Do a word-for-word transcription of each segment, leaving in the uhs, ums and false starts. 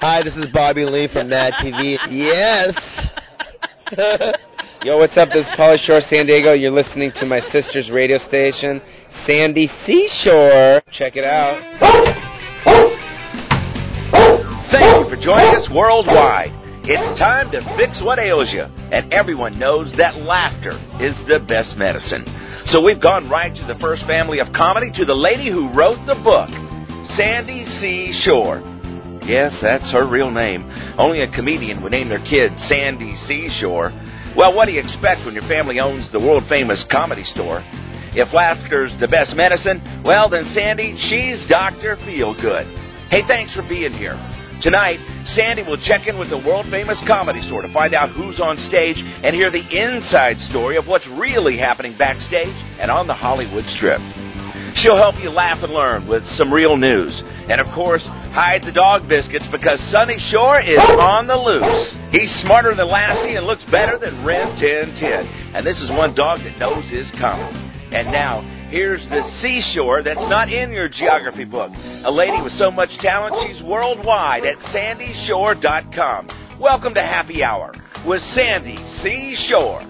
Hi, this is Bobby Lee from Mad T V. Yes. Yo, what's up? This is Pauly Shore, San Diego. You're listening to my sister's radio station, Sandy Seashore. Check it out. Thank you for joining us worldwide. It's time to fix what ails you, and everyone knows that laughter is the best medicine. So we've gone right to the first family of comedy, to the lady who wrote the book, Sandy Seashore. Yes, that's her real name. Only a comedian would name their kid Sandy Seashore. Well, what do you expect when your family owns the world-famous Comedy Store? If laughter's the best medicine, well, then Sandy, she's Doctor Feelgood. Hey, thanks for being here. Tonight, Sandy will check in with the world-famous Comedy Store to find out who's on stage and hear the inside story of what's really happening backstage and on the Hollywood Strip. She'll help you laugh and learn with some real news. And, of course, hide the dog biscuits because Sonny Shore is on the loose. He's smarter than Lassie and looks better than Rin Tin Tin. And this is one dog that knows his comedy. And now, here's the seashore that's not in your geography book. A lady with so much talent, she's worldwide at sandy shore dot com. Welcome to Happy Hour with Sandy Seashore.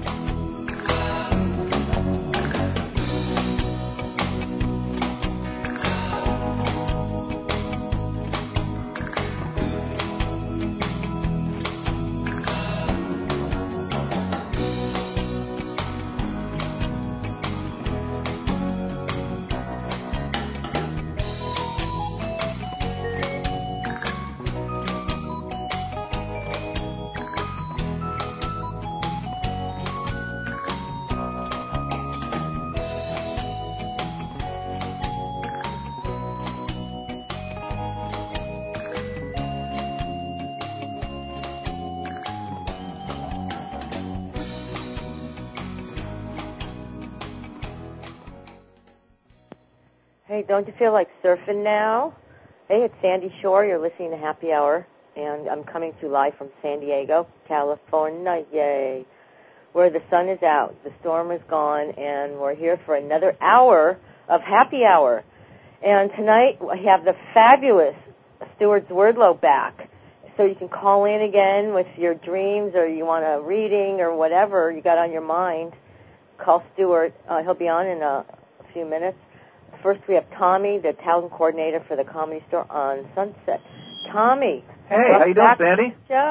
Hey, don't you feel like surfing now? Hey, it's Sandy Shore. You're listening to Happy Hour, and I'm coming to you live from San Diego, California, yay, where the sun is out, the storm is gone, and we're here for another hour of Happy Hour. And tonight we have the fabulous Stuart Zwerdlow back, so you can call in again with your dreams or you want a reading or whatever you got on your mind. Call Stuart. Uh, he'll be on in a, a few minutes. First, we have Tommy, the talent coordinator for the Comedy Store on Sunset. Tommy. Hey, how you doing, Sandy?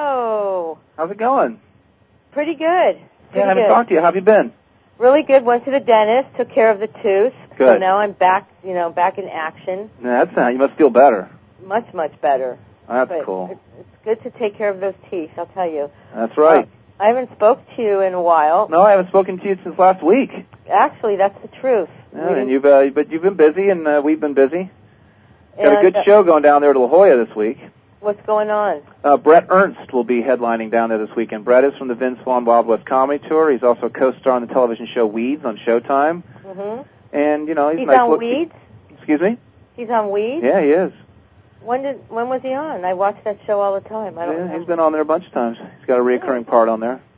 Joe. How's it going? Pretty good. Pretty yeah, I haven't good. talked to you. How have you been? Really good. Went to the dentist, took care of the tooth. Good. So now I'm back, you know, back in action. Yeah, that's not. You must feel better. Much, much better. That's but cool. It's, it's good to take care of those teeth, I'll tell you. That's right. Uh, I haven't spoke to you in a while. No, I haven't spoken to you since last week. Actually, that's the truth. Yeah, and you've, uh, but you've been busy, and uh, we've been busy. Got and, a good uh, show going down there to La Jolla this week. What's going on? Uh, Brett Ernst will be headlining down there this weekend. Brett is from the Vince Vaughn Wild West Comedy Tour. He's also a co-star on the television show Weeds on Showtime. Mm-hmm. And, you know, he's, he's nice on look- Weeds? Excuse me? He's on Weeds? Yeah, he is. When did when was he on? I watch that show all the time. I don't Yeah, know. he's been on there a bunch of times. He's got a reoccurring part on there.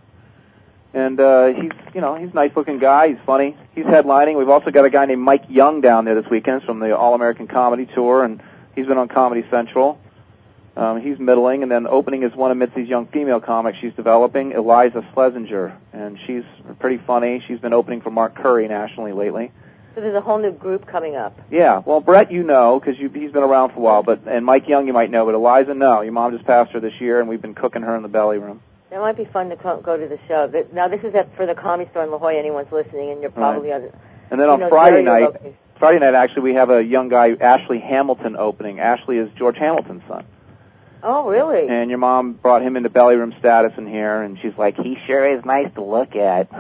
And uh, he's, you know, he's a nice-looking guy. He's funny. He's headlining. We've also got a guy named Mike Young down there this weekend. He's from the All-American Comedy Tour, and he's been on Comedy Central. Um, he's middling, and then opening is one of Mitzi's young female comics she's developing, Eliza Schlesinger, and she's pretty funny. She's been opening for Mark Curry nationally lately. So there's a whole new group coming up. Yeah, well, Brett, you know, because he's been around for a while, but and Mike Young you might know, but Eliza, no. Your mom just passed her this year, and we've been cooking her in the belly room. That might be fun to co- go to the show. Now, this is at, for the Comedy Store in La Jolla. Anyone's listening, and you're probably Right. on. And then on know, Friday very night, local. Friday night actually, we have a young guy, Ashley Hamilton, opening. Ashley is George Hamilton's son. Oh, really? And your mom brought him into belly room status in here, and she's like, he sure is nice to look at.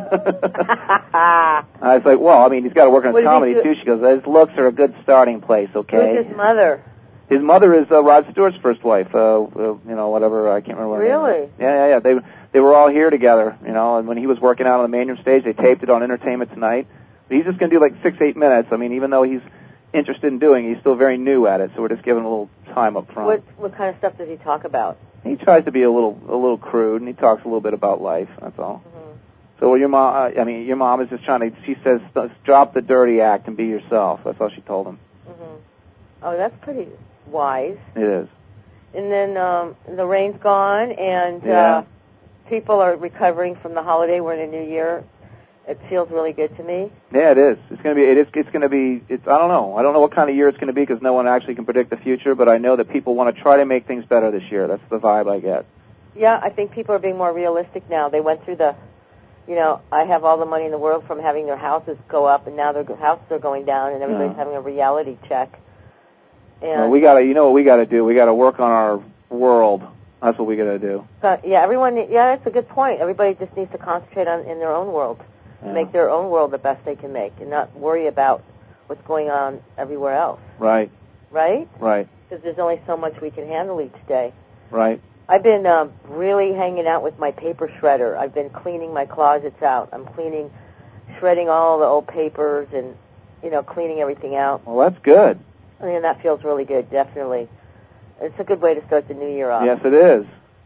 I was like, well, I mean, he's got to work on his comedy, too. She goes, his looks are a good starting place, okay? Who's his mother? His mother is uh, Rod Stewart's first wife, uh, uh, you know, whatever, I can't remember her name. Really? Yeah, yeah, yeah. They, they were all here together, you know, and when he was working out on the main room stage, they taped it on Entertainment Tonight. But he's just going to do like six, eight minutes. I mean, even though he's interested in doing it, he's still very new at it, so we're just giving him a little time up front. What what kind of stuff does he talk about? He tries to be a little a little crude, and he talks a little bit about life, that's all. Mm-hmm. So your mom, uh, I mean, your mom is just trying to, she says, drop the dirty act and be yourself. That's all she told him. Mm-hmm. Oh, that's pretty wise. It is. And then um, the rain's gone, and Yeah. uh, people are recovering from the holiday. We're in a new year. It feels really good to me. Yeah, it is. It's going to be. It is. It's going to be. It's. I don't know. I don't know what kind of year it's going to be because no one actually can predict the future. But I know that people want to try to make things better this year. That's the vibe I get. Yeah, I think people are being more realistic now. They went through the, you know, I have all the money in the world from having their houses go up, and now their houses are going down, and everybody's Yeah. having a reality check. And Well, we got to. You know what we got to do? We got to work on our world. That's what we got to do. uh, yeah, everyone. Yeah, that's a good point. Everybody just needs to concentrate on in their own world. Yeah. Make their own world the best they can make and not worry about what's going on everywhere else, Right. right? Right. Because there's only so much we can handle each day. Right. I've been um, really hanging out with my paper shredder. I've been cleaning my closets out. I'm cleaning, shredding all the old papers and, you know, cleaning everything out. Well, that's good. I mean, that feels really good, definitely. It's a good way to start the new year off. Yes, it is.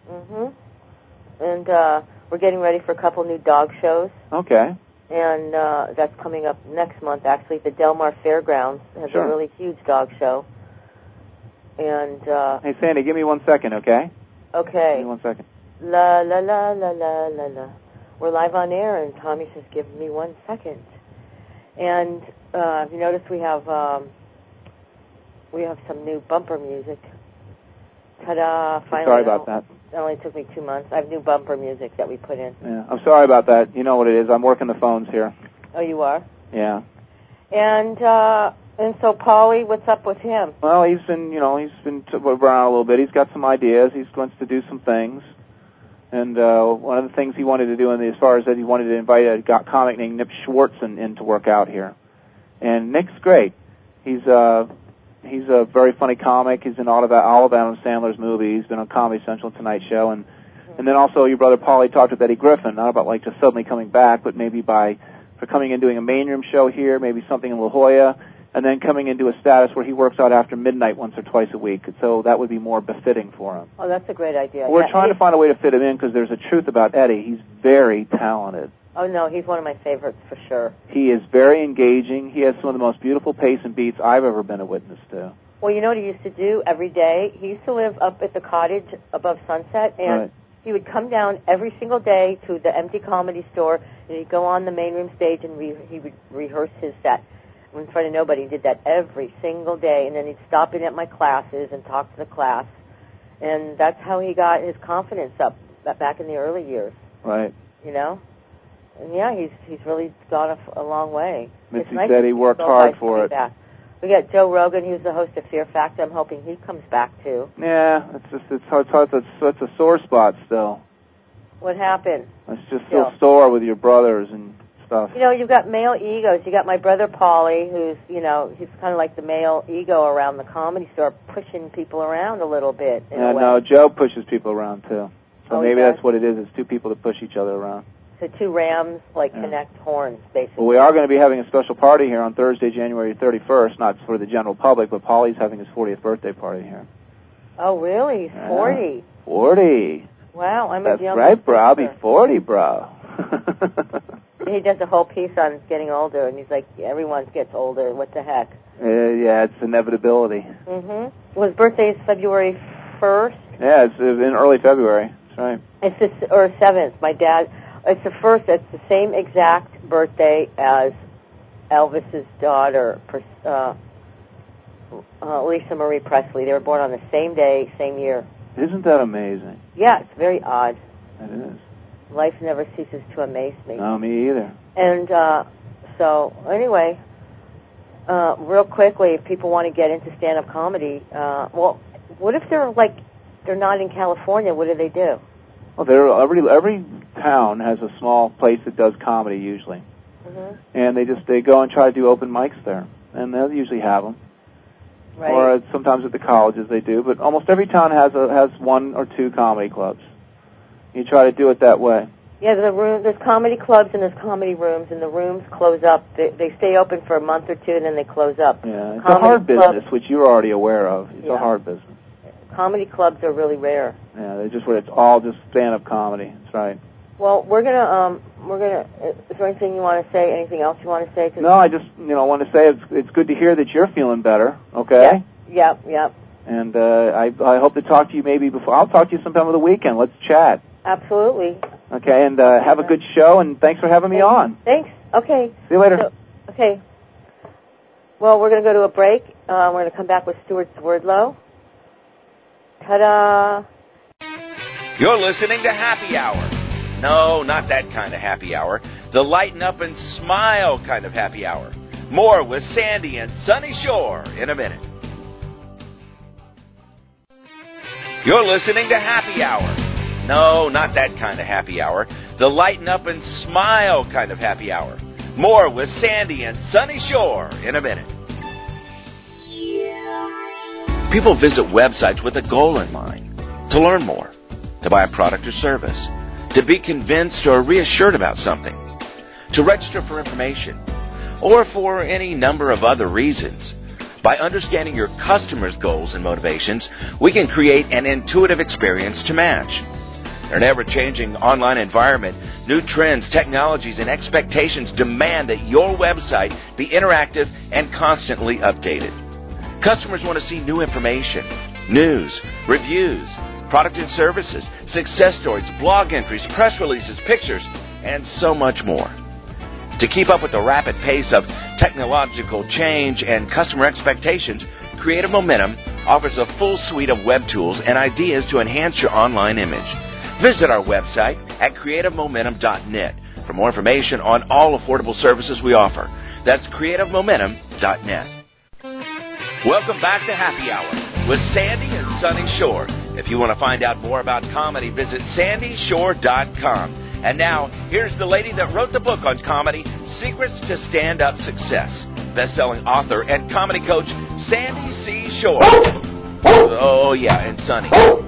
Mm-hmm. And uh, we're getting ready for a couple new dog shows. Okay. And uh, that's coming up next month, actually. The Del Mar Fairgrounds has Sure. a really huge dog show. And, uh, Hey, Sandy, give me one second, okay? Give okay. me one second. La, la, la, la, la, la, la. We're live on air, and Tommy says, give me one second. And uh, you notice we have um, we have some new bumper music. Ta-da, finally. Sorry about that. It only took me two months. I have new bumper music that we put in. Yeah, I'm sorry about that. You know what it is. I'm working the phones here. Oh, you are? Yeah. And uh, and so, Paulie, what's up with him? Well, he's been, you know, he's been t- around a little bit. He's got some ideas. He wants to do some things. And uh, one of the things he wanted to do, in the, as far as that, he wanted to invite a got comic named Nick Schwartzen in to work out here. And Nick's great. He's uh, he's a very funny comic. He's in all of, all of Adam Sandler's movies. He's been on Comedy Central Tonight Show. And and then also your brother Paulie talked with Eddie Griffin, not about like just suddenly coming back, but maybe by for coming and doing a main room show here, maybe something in La Jolla, and then coming into a status where he works out after midnight once or twice a week. So that would be more befitting for him. Oh, that's a great idea. We're yeah, trying Eddie, to find a way to fit him in because there's a truth about Eddie. He's very talented. Oh, no, he's one of my favorites for sure. He is very engaging. He has some of the most beautiful pace and beats I've ever been a witness to. Well, you know what he used to do every day? He used to live up at the cottage above Sunset, and Right. he would come down every single day to the empty comedy store, and he'd go on the main room stage, and re- he would rehearse his set in front of nobody. He did that every single day, and then he'd stop in at my classes and talk to the class, and that's how he got his confidence up back in the early years, Right. you know? And yeah, he's he's really gone a, f- a long way. Mitzi It's nice said to he see worked both hard guys for coming it. back. We got Joe Rogan, who's the host of Fear Factor. I'm hoping he comes back too. Yeah, it's just it's hard. It's, hard, it's, it's a sore spot still. What happened? It's just Yeah. still sore with your brothers and stuff. You know, you've got male egos. You got my brother Paulie, who's, you know, he's kind of like the male ego around the comedy store, pushing people around a little bit. In Yeah, a way. no, Joe pushes people around too. So Oh, he maybe does? that's what it is. It's two people that push each other around. So two rams, like, Yeah. connect horns, basically. Well, we are going to be having a special party here on Thursday, January thirty-first. Not for the general public, but Paulie's having his fortieth birthday party here. Oh, really? He's Yeah. forty. Forty. Wow, I'm That's a young right, bro. I'll be sister. forty, bro. He does a whole piece on getting older, and he's like, everyone gets older. What the heck? Uh, yeah, it's inevitability. Mm-hmm. Well, his birthday is February first. Yeah, it's in early February. That's right. It's the, or seventh. My dad. It's the first. It's the same exact birthday as Elvis's daughter, uh, uh, Lisa Marie Presley. They were born on the same day, same year. Isn't that amazing? Yeah, it's very odd. It is. Life never ceases to amaze me. No, me either. And uh, so, anyway, uh, real quickly, if people want to get into stand-up comedy, uh, well, what if they're like they're not in California? What do they do? Well, there every every town has a small place that does comedy usually, Mm-hmm. and they just they go and try to do open mics there, and they'll usually have them. Right. Or at, sometimes at the colleges they do, but almost every town has a has one or two comedy clubs. You try to do it that way. Yeah, the room, there's comedy clubs and there's comedy rooms, and the rooms close up. They, they stay open for a month or two, and then they close up. Yeah, it's Comedy a hard clubs- business, which you're already aware of. It's Yeah. a hard business. Comedy clubs are really rare. Yeah, they just it's all just stand-up comedy. That's right. Well, we're gonna um, we're gonna. Is there anything you want to say? Anything else you want to say? 'Cause No, I just you know want to say it's it's good to hear that you're feeling better. Okay. Yep, yep. And uh, I, I hope to talk to you maybe before. I'll talk to you sometime on the weekend. Let's chat. Absolutely. Okay, and uh, have a good show, and thanks for having me thanks. on. Thanks. Okay. See you later. So, okay. Well, we're going to go to a break. Uh, we're going to come back with Stuart Swerdlow. Ta-da! You're listening to Happy Hour. No, not that kind of happy hour. The lighten up and smile kind of happy hour. More with Sandy and Sunny Shore in a minute. You're listening to Happy Hour. No, not that kind of happy hour. The lighten up and smile kind of happy hour. More with Sandy and Sunny Shore in a minute. People visit websites with a goal in mind, to learn more, to buy a product or service, to be convinced or reassured about something, to register for information, or for any number of other reasons. By understanding your customers' goals and motivations, we can create an intuitive experience to match. In an ever-changing online environment, new trends, technologies, and expectations demand that your website be interactive and constantly updated. Customers want to see new information, news, reviews, product and services, success stories, blog entries, press releases, pictures, and so much more. To keep up with the rapid pace of technological change and customer expectations, Creative Momentum offers a full suite of web tools and ideas to enhance your online image. Visit our website at creative momentum dot net for more information on all affordable services we offer. That's creative momentum dot net. Welcome back to Happy Hour with Sandy and Sunny Shore. If you want to find out more about comedy, visit sandy shore dot com. And now, here's the lady that wrote the book on comedy, Secrets to Stand-Up Success. Best-selling author and comedy coach, Sandy C. Shore. Oh, yeah, and Sunny.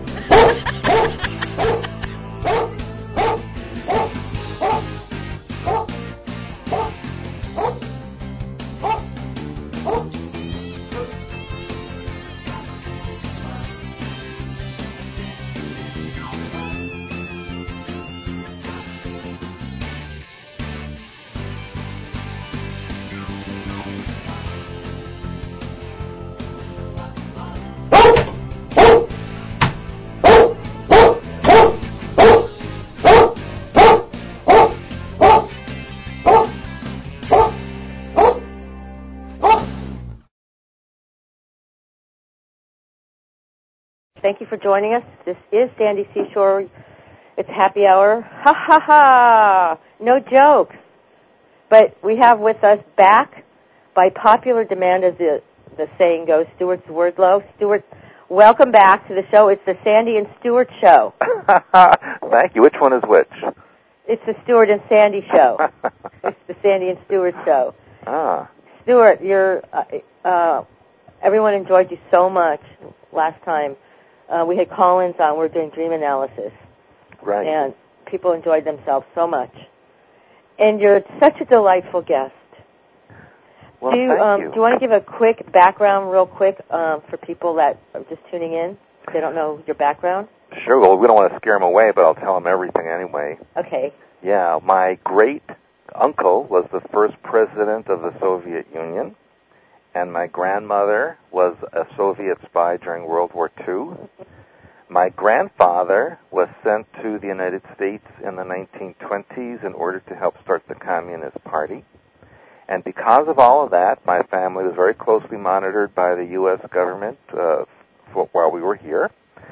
Thank you for joining us. This is Sandy Seashore. It's Happy Hour. Ha, ha, ha. No jokes. But we have with us back, by popular demand, as the, the saying goes, Stuart Swerdlow. Stuart, welcome back to the show. It's the Sandy and Stuart Show. Thank you. Which one is which? It's the Stuart and Sandy Show. It's the Sandy and Stuart Show. Ah. Stuart, you're, uh, uh, everyone enjoyed you so much last time. Uh, we had Collins on. We were doing dream analysis. Right. And people enjoyed themselves so much. And you're such a delightful guest. Well, do you, thank um, you. Do you want to give a quick background real quick um, for people that are just tuning in? They don't know your background? Sure. Well, we don't want to scare them away, but I'll tell them everything anyway. Okay. Yeah. My great-uncle was the first president of the Soviet Union, and my grandmother was a Soviet spy during World War Two. My grandfather was sent to the United States in the nineteen twenties in order to help start the Communist Party. And because of all of that, my family was very closely monitored by the U S government uh, for, while we were here.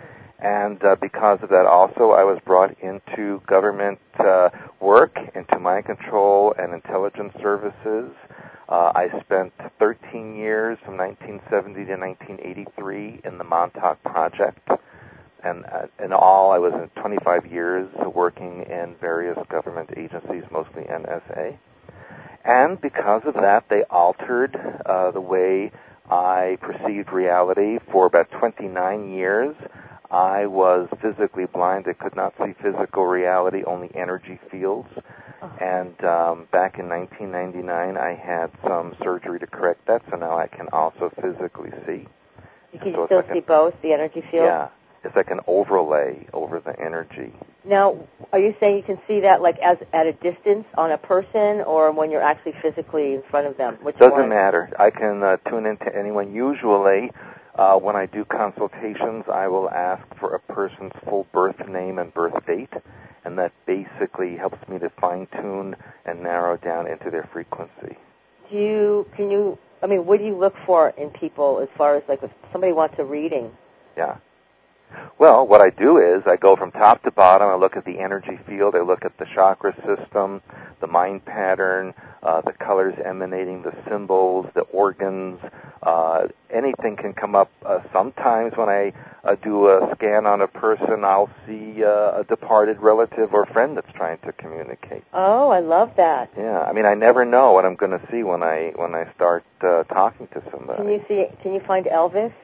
And uh, because of that also, I was brought into government uh, work, into mind control and intelligence services. Uh, I spent thirteen years from nineteen seventy to nineteen eighty-three in the Montauk Project. And uh, in all, I was in twenty-five years working in various government agencies, mostly N S A. And because of that, they altered uh, the way I perceived reality. For about twenty-nine years, I was physically blind. I could not see physical reality, only energy fields. And um, back in nineteen ninety-nine, I had some surgery to correct that, so now I can also physically see. You can so still like see a, both, the energy field? Yeah. It's like an overlay over the energy. Now, are you saying you can see that like as at a distance on a person or when you're actually physically in front of them? Which Doesn't one? matter. I can uh, tune into anyone. Usually, Uh, when I do consultations, I will ask for a person's full birth name and birth date, and that basically helps me to fine-tune and narrow down into their frequency. Do you, can you, I mean, what do you look for in people as far as, like, if somebody wants a reading? Yeah. Well, what I do is I go from top to bottom. I look at the energy field. I look at the chakra system, the mind pattern, uh, the colors emanating, the symbols, the organs. Uh, anything can come up. Uh, sometimes when I uh, do a scan on a person, I'll see uh, a departed relative or friend that's trying to communicate. Oh, I love that. Yeah, I mean, I never know what I'm going to see when I when I start uh, talking to somebody. Can you see? Can you find Elvis?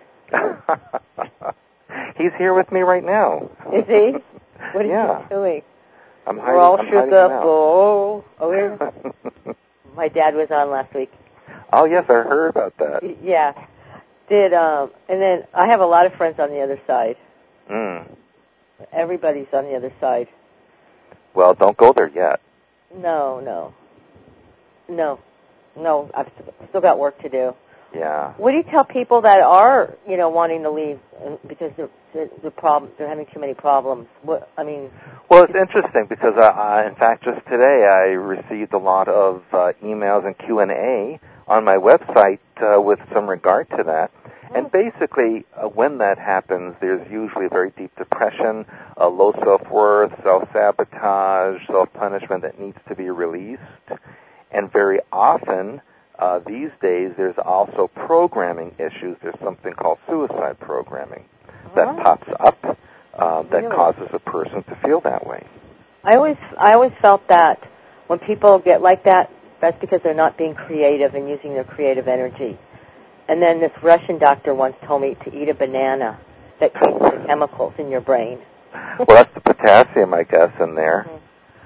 He's here with me right now. Is he? What are yeah. you doing? I'm hiding, We're all I'm shook hiding up. out. Oh, oh, yeah. My dad was on last week. Oh, yes, I heard about that. Yeah. Did, um, and then I have a lot of friends on the other side. Mm. Everybody's on the other side. Well, don't go there yet. No, no. No. No, I've still got work to do. Yeah. What do you tell people that are, you know, wanting to leave because they're, they're, the problem, they're having too many problems? What, I mean... Well, it's interesting because, uh, I, in fact, just today I received a lot of uh, emails and Q and A on my website uh, with some regard to that. And basically, uh, when that happens, there's usually a very deep depression, a low self-worth, self-sabotage, self-punishment that needs to be released. And very often... Uh, these days, there's also programming issues. There's something called suicide programming that Oh. pops up uh, that Really? causes a person to feel that way. I always, I always felt that when people get like that, that's because they're not being creative and using their creative energy. And then this Russian doctor once told me to eat a banana that cleans the chemicals in your brain. Well, that's the potassium, I guess, in there. Mm-hmm.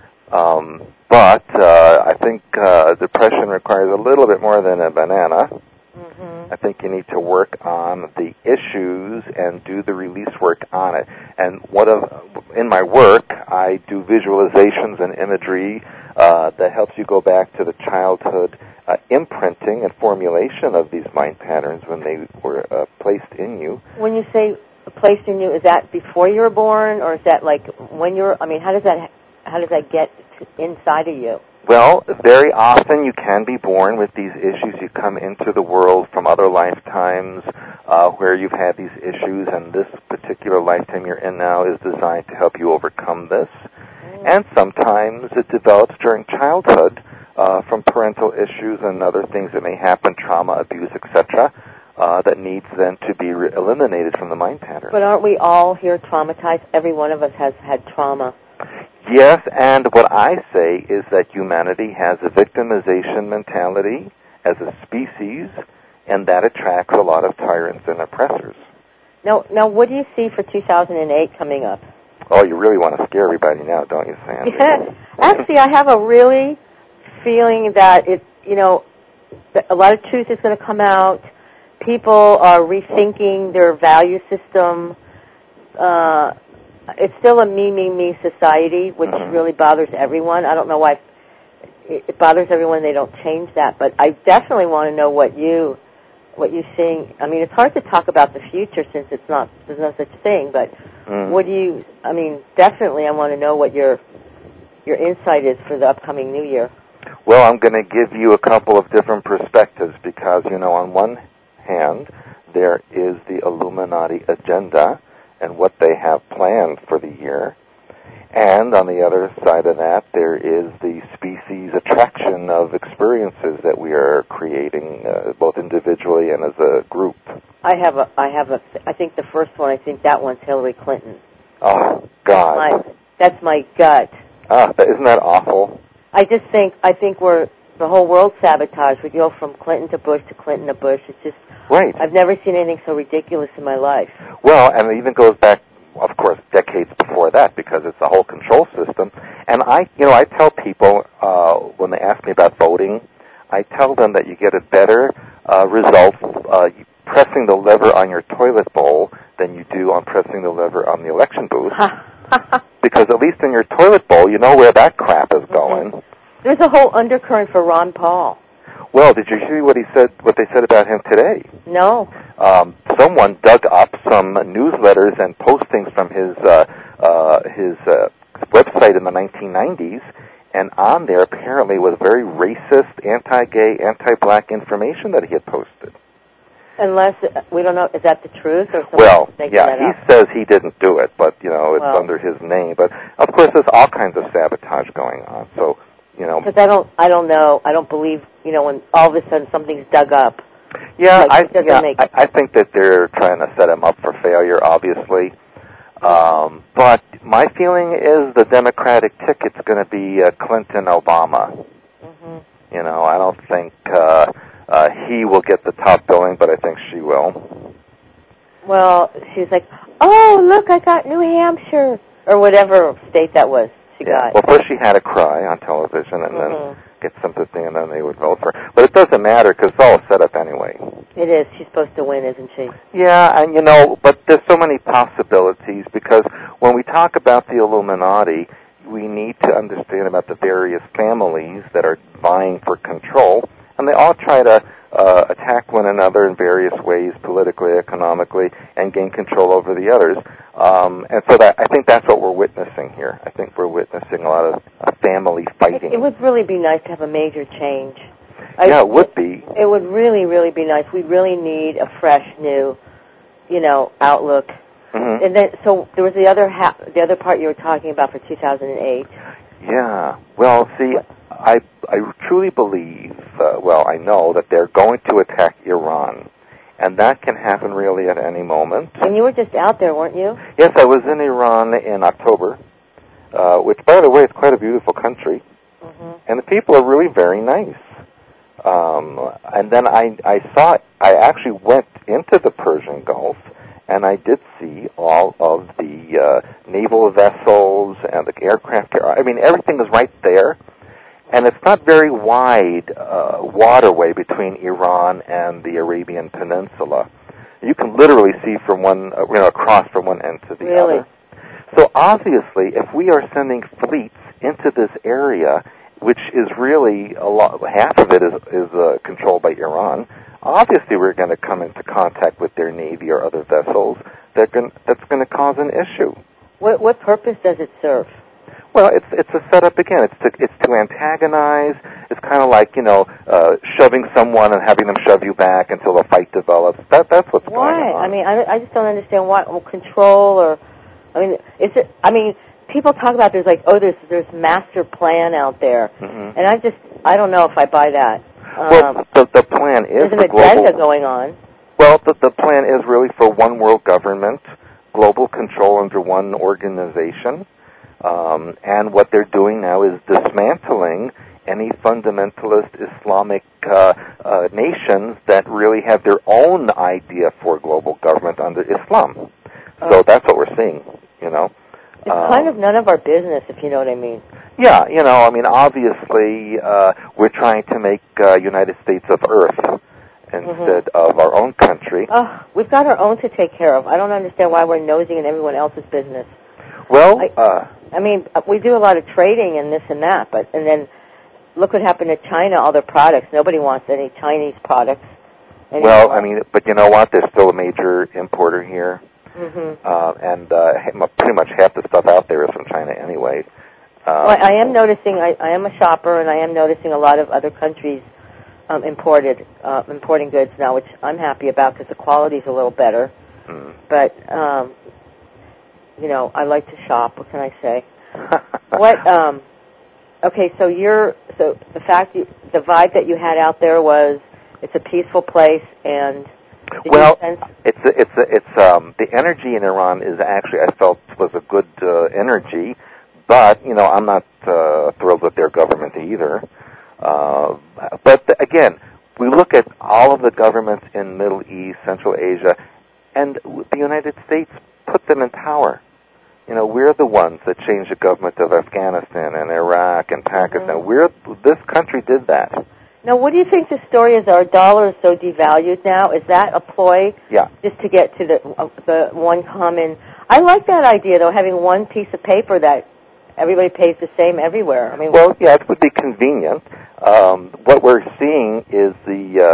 Um, but uh, I think uh, depression requires a little bit more than a banana. Mm-hmm. I think you need to work on the issues and do the release work on it. And what of, in my work, I do visualizations and imagery uh, that helps you go back to the childhood uh, imprinting and formulation of these mind patterns when they were uh, placed in you. When you say placed in you, is that before you were born, or is that like when you're? I mean, how does that how does that get to inside of you? Well, very often you can be born with these issues. You come into the world from other lifetimes uh, where you've had these issues, and this particular lifetime you're in now is designed to help you overcome this. Mm. And sometimes it develops during childhood uh, from parental issues and other things that may happen, trauma, abuse, et cetera, uh, that needs then to be re- eliminated from the mind pattern. But aren't we all here traumatized? Every one of us has had trauma. Yes, and what I say is that humanity has a victimization mentality as a species, and that attracts a lot of tyrants and oppressors. Now, now, what do you see for two thousand eight coming up? Oh, you really want to scare everybody now, don't you, Sandy? Yeah. Actually, I have a really feeling that it, you know, that a lot of truth is going to come out. People are rethinking their value system. Uh, It's still a me, me, me society, which mm-hmm. really bothers everyone. I don't know why it bothers everyone. They don't change that, but I definitely want to know what you, what you're seeing. I mean, it's hard to talk about the future since it's not, there's no such thing. But mm. what do you? I mean, definitely, I want to know what your, your insight is for the upcoming new year. Well, I'm going to give you a couple of different perspectives because, you know, on one hand, there is the Illuminati agenda and what they have planned for the year. And on the other side of that, there is the species attraction of experiences that we are creating, uh, both individually and as a group. I have a, I have a, I think the first one, I think that one's Hillary Clinton. Oh, God. That's my, that's my gut. Ah, isn't that awful? I just think, I think we're, the whole world sabotage. We go from Clinton to Bush to Clinton to Bush. It's just, right. I've never seen anything so ridiculous in my life. Well, and it even goes back, of course, decades before that, because it's a whole control system. And I, you know, I tell people uh, when they ask me about voting, I tell them that you get a better uh, result uh, pressing the lever on your toilet bowl than you do on pressing the lever on the election booth. Because at least in your toilet bowl, you know where that crap is going. Mm-hmm. There's a whole undercurrent for Ron Paul. Well, did you hear what he said? What they said about him today? No. Um, someone dug up some newsletters and postings from his uh, uh, his uh, website in the nineteen nineties, and on there apparently was very racist, anti-gay, anti-black information that he had posted. Unless, we don't know, is that the truth? Or well, yeah, that he up? says he didn't do it, but, you know, it's well, under his name. But, of course, there's all kinds of sabotage going on. So, you know. Because I don't, I don't know, I don't believe, you know, when all of a sudden something's dug up. Yeah, like, I, yeah make... I, I think that they're trying to set him up for failure, obviously. Um, but my feeling is the Democratic ticket's going to be uh, Clinton-Obama. Mm-hmm. You know, I don't think uh, uh, he will get the top billing, but I think she will. Well, she's like, oh, look, I got New Hampshire, or whatever state that was she yeah. got. Well, first she had to cry on television and mm-hmm. then get sympathy, and then they would vote for her. But it doesn't matter because it's all set up anyway. It is. She's supposed to win, isn't she? Yeah, and, you know, but there's so many possibilities because when we talk about the Illuminati, we need to understand about the various families that are vying for control, and they all try to uh, attack one another in various ways, politically, economically, and gain control over the others. Um, and so that I think that's what we're witnessing here. I think we're witnessing a lot of uh, family fighting. It, it would really be nice to have a major change. Yeah, I, it would be. It would really, really be nice. We really need a fresh, new, you know, outlook. Mm-hmm. And then, so there was the other ha- the other part you were talking about for two thousand eight. Yeah. Well, see, I I truly believe, uh, well, I know that they're going to attack Iran, and that can happen really at any moment. And you were just out there, weren't you? Yes, I was in Iran in October, uh, which, by the way, is quite a beautiful country, mm-hmm. and the people are really very nice. Um, and then I I saw, I actually went into the Persian Gulf, and I did see all of the uh, naval vessels and the aircraft. I mean, everything is right there. And it's not very wide uh, waterway between Iran and the Arabian Peninsula. You can literally see from one, uh, you know, across from one end to the really? other. So obviously, if we are sending fleets into this area, which is really a lot, half of it is, is uh, controlled by Iran, obviously we're going to come into contact with their navy or other vessels. That can, that's going to cause an issue. What what purpose does it serve? Well, it's it's a setup again. It's to it's to antagonize. It's kind of like, you know, uh, shoving someone and having them shove you back until a fight develops. That that's what's why? going on. I mean, I, I just don't understand why. Well, control or, I mean, is it? I mean, people talk about there's like, oh, there's there's master plan out there, mm-hmm. and I just I don't know if I buy that. Um, well, the the plan is there's an the agenda global, going on. Well, the the plan is really for one world government, global control under one organization. Um, and what they're doing now is dismantling any fundamentalist Islamic uh, uh, nations that really have their own idea for global government under Islam. So oh. that's what we're seeing, you know. It's um, kind of none of our business, if you know what I mean. Yeah, you know, I mean, obviously, uh, we're trying to make uh, United States of Earth instead mm-hmm. of our own country. Oh, we've got our own to take care of. I don't understand why we're nosing in everyone else's business. Well, I, uh, I mean, we do a lot of trading and this and that, but and then look what happened to China, all their products. Nobody wants any Chinese products anymore. Well, I mean, but you know what? They're still a major importer here. Mm-hmm. Uh, and uh, pretty much half the stuff out there is from China anyway. Um, well, I am noticing, I, I am a shopper, and I am noticing a lot of other countries um, imported, uh, importing goods now, which I'm happy about because the quality's a little better. mm. But, um, you know, I like to shop. What can I say? what, um, okay, so you're, so the fact, you, the vibe that you had out there was it's a peaceful place, and did well, you sense? it's a, it's a, it's um the energy in Iran is actually I felt was a good uh, energy, but you know I'm not uh, thrilled with their government either. Uh, but the, again, we look at all of the governments in Middle East, Central Asia, and the United States put them in power. You know, we're the ones that changed the government of Afghanistan and Iraq and Pakistan. Mm-hmm. We're this country did that. Now, what do you think the story is? Our dollar is so devalued now. Is that a ploy? Yeah. Just to get to the uh, the one common. I like that idea, though, having one piece of paper that everybody pays the same everywhere. I mean, well, yeah, it would be convenient. Um, what we're seeing is the uh,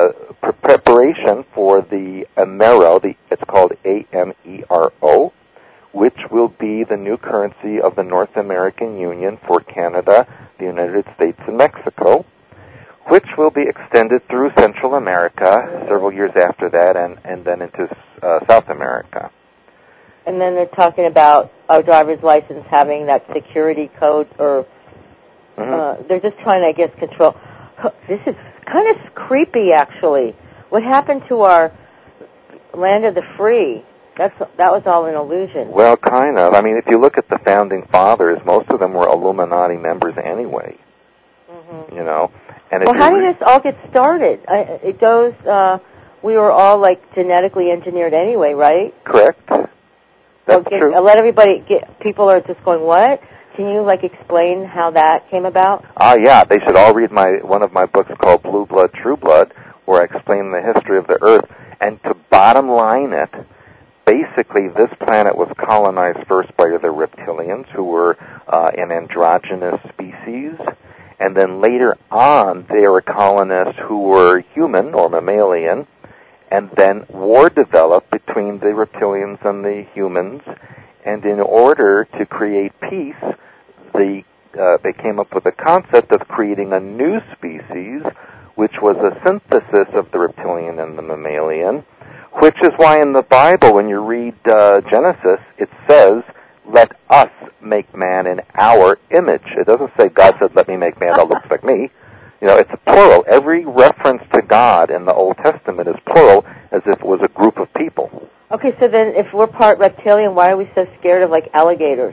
pre- preparation for the Amero, the, it's called A M E R O, which will be the new currency of the North American Union for Canada, the United States, and Mexico, which will be extended through Central America several years after that, and, and then into uh, South America. And then they're talking about our driver's license having that security code, or mm-hmm. uh, they're just trying to, I guess, control. This is kind of creepy, actually. What happened to our land of the free? That's that was all an illusion. Well, kind of. I mean, if you look at the founding fathers, most of them were Illuminati members anyway. Mm-hmm. You know. And well, how did re- this all get started? I, it goes. Uh, we were all like genetically engineered anyway, right? Correct. That's well, get, true. Uh, let everybody get. People are just going, what? Can you like explain how that came about? Ah, uh, yeah. They should all read my one of my books called Blue Blood, True Blood, where I explain the history of the Earth. And to bottom line it, basically this planet was colonized first by the reptilians, who were uh, an androgynous species. And then later on, there were colonists who were human or mammalian, and then war developed between the reptilians and the humans. And in order to create peace, the, uh, they came up with the concept of creating a new species, which was a synthesis of the reptilian and the mammalian, which is why in the Bible, when you read uh, Genesis, it says, let us make man in our image. It doesn't say God said, let me make man that looks like me. You know, it's plural. Every reference to God in the Old Testament is plural, as if it was a group of people. Okay, so then if we're part reptilian, why are we so scared of, like, alligators?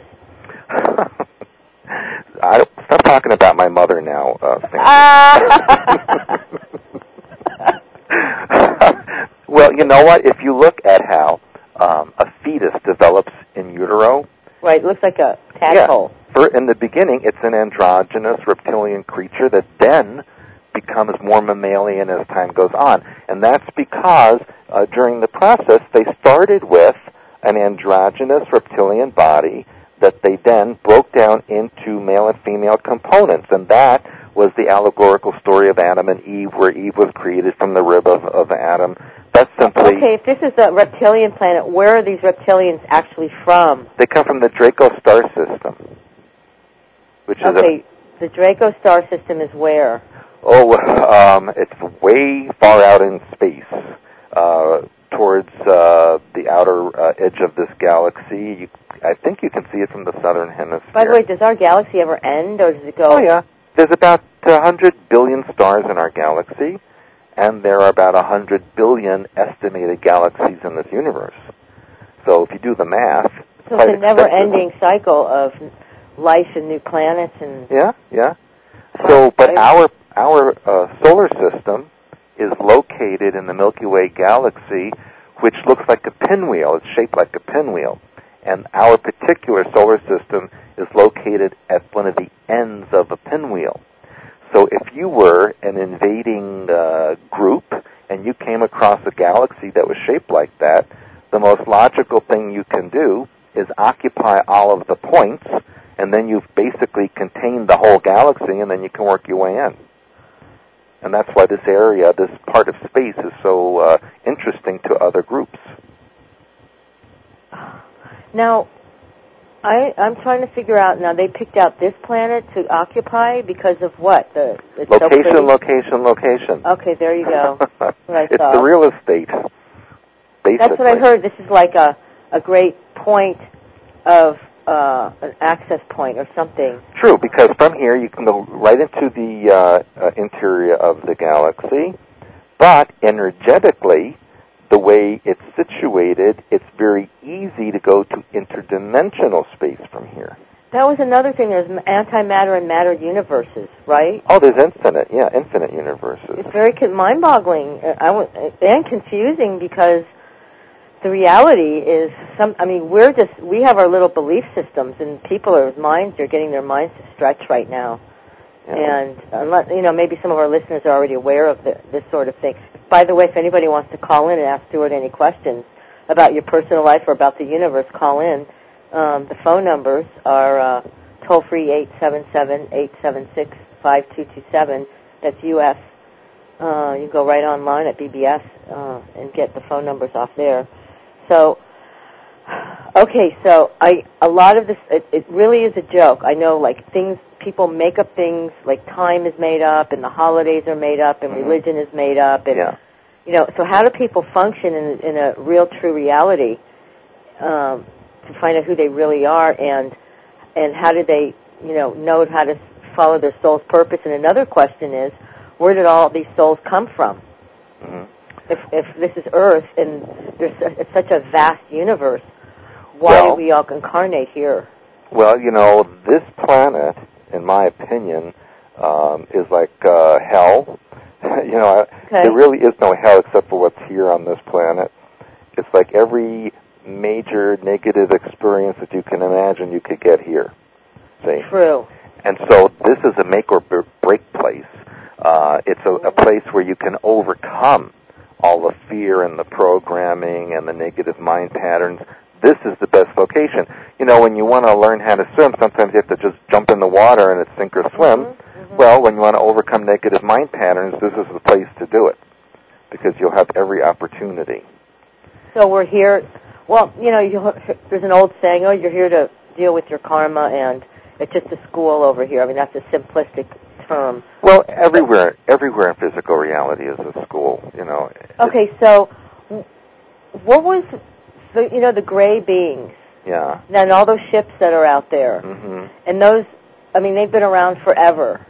I don't, stop talking about my mother now, uh, Well, you know what? If you look at how um, a fetus develops in utero, right, it looks like a tadpole. Yeah. For, in the beginning, it's an androgynous reptilian creature that then becomes more mammalian as time goes on. And that's because uh, during the process, they started with an androgynous reptilian body that they then broke down into male and female components. And that was the allegorical story of Adam and Eve, where Eve was created from the rib of, of Adam. That's simply... Okay, if this is a reptilian planet, where are these reptilians actually from? They come from the Draco star system. Which is okay, a, the Draco star system is where? Oh, um, it's way far out in space, uh, towards uh, the outer uh, edge of this galaxy. You, I think you can see it from the southern hemisphere. By the way, does our galaxy ever end, or does it go... Oh, yeah. There's about one hundred billion stars in our galaxy, and there are about one hundred billion estimated galaxies in this universe. So if you do the math... So it's a never-ending cycle of life and new planets and... Yeah, yeah. So, but our our uh, solar system is located in the Milky Way galaxy, which looks like a pinwheel. It's shaped like a pinwheel. And our particular solar system is located at one of the ends of a pinwheel. So if you were an invading uh, group and you came across a galaxy that was shaped like that, the most logical thing you can do is occupy all of the points, and then you've basically contained the whole galaxy, and then you can work your way in. And that's why this area, this part of space, is so uh, interesting to other groups. Now, I, I'm trying to figure out, now they picked out this planet to occupy because of what? The it's Location, so location, location. Okay, there you go. That's what I it's thought. the real estate, basically. That's what I heard. This is like a, a great point of uh, an access point or something. True, because from here you can go right into the uh, uh, interior of the galaxy, but energetically, the way it's situated, it's very easy to go to interdimensional space from here. That was another thing. There's antimatter and matter universes, right? Oh, there's infinite, yeah, infinite universes. It's very mind-boggling I w- and confusing because the reality is, some. I mean, we're just, we have our little belief systems, and people's minds are getting their minds to stretch right now. Yeah. And, unless, you know, maybe some of our listeners are already aware of the, this sort of thing. By the way, if anybody wants to call in and ask Stuart any questions about your personal life or about the universe, call in. Um, the phone numbers are uh, toll-free eight seven seven, eight seven six, five two two seven. That's U S Uh, you can go right online at B B S uh, and get the phone numbers off there. So, okay, so I a lot of this, it, it really is a joke. I know, like, things, people make up things, like time is made up, and the holidays are made up, and mm-hmm. religion is made up, and, yeah. you know, so how do people function in, in a real, true reality um, to find out who they really are, and and how do they, you know, know how to follow their soul's purpose? And another question is, where did all these souls come from? Mm-hmm. If if this is Earth and there's a, it's such a vast universe, why well, do we all incarnate here? Well, you know, this planet, in my opinion, um, is like uh, hell. you know, okay. There really is no hell except for what's here on this planet. It's like every major negative experience that you can imagine you could get here. See? True. And so this is a make or break place. Uh, it's a, a place where you can overcome all the fear and the programming and the negative mind patterns. This is the best location. You know, when you want to learn how to swim, sometimes you have to just jump in the water and it's sink or swim. Mm-hmm, mm-hmm. Well, when you want to overcome negative mind patterns, this is the place to do it because you'll have every opportunity. So we're here, well, you know, you, there's an old saying, oh, you're here to deal with your karma, and it's just a school over here. I mean, that's a simplistic term. Well, everywhere, everywhere in physical reality is a school, you know. Okay, so what was, the, you know, the gray beings? Yeah. And all those ships that are out there. Mm-hmm. And those, I mean, they've been around forever.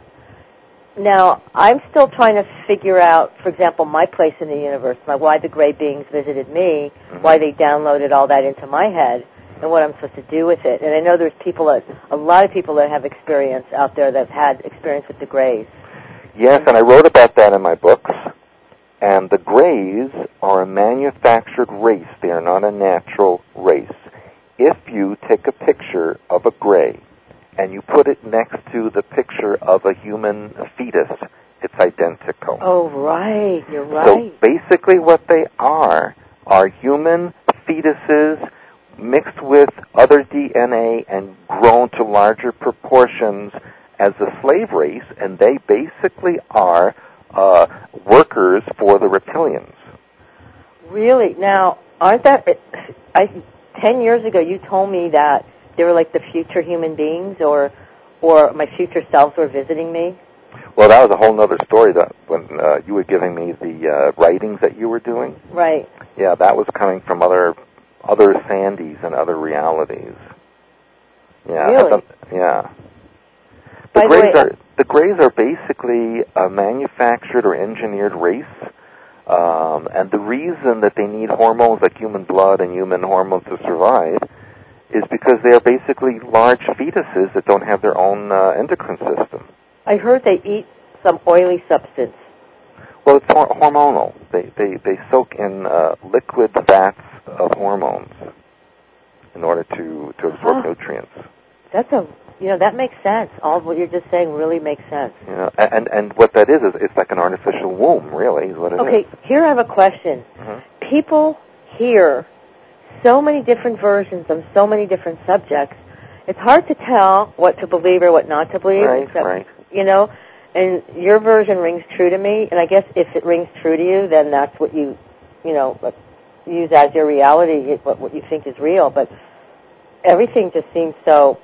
Now, I'm still trying to figure out, for example, my place in the universe, my, why the gray beings visited me, mm-hmm. why they downloaded all that into my head, and what I'm supposed to do with it. And I know there's people, that, a lot of people that have experience out there that have had experience with the grays. Yes, and I wrote about that in my books. And the grays are a manufactured race. They are not a natural race. If you take a picture of a gray and you put it next to the picture of a human fetus, it's identical. Oh, right. You're right. So basically what they are are human fetuses mixed with other D N A and grown to larger proportions as a slave race, and they basically are uh, workers for the reptilians. Really? Now, aren't that... I, ten years ago, you told me that they were like the future human beings, or or my future selves were visiting me. Well, that was a whole other story that when uh, you were giving me the uh, writings that you were doing. Right. Yeah, that was coming from other other Sandys and other realities. Yeah. Really? The, yeah. The By Greys the way, are the Greys are basically a manufactured or engineered race. Um, and the reason that they need hormones like human blood and human hormones to survive is because they are basically large fetuses that don't have their own uh, endocrine system. I heard they eat some oily substance. Well, it's hor- hormonal. They, they, they soak in uh, liquid vats of hormones in order to, to absorb Oh. nutrients. That's a, you know, that makes sense. All of what you're just saying really makes sense. You know, and, and what that is, is it's like an artificial womb, really, is what it okay, is. Okay, here I have a question. Mm-hmm. People hear so many different versions of so many different subjects. It's hard to tell what to believe or what not to believe. Right, except, right. You know, and your version rings true to me, and I guess if it rings true to you, then that's what you, you know, use as your reality, what, what you think is real. But everything just seems so,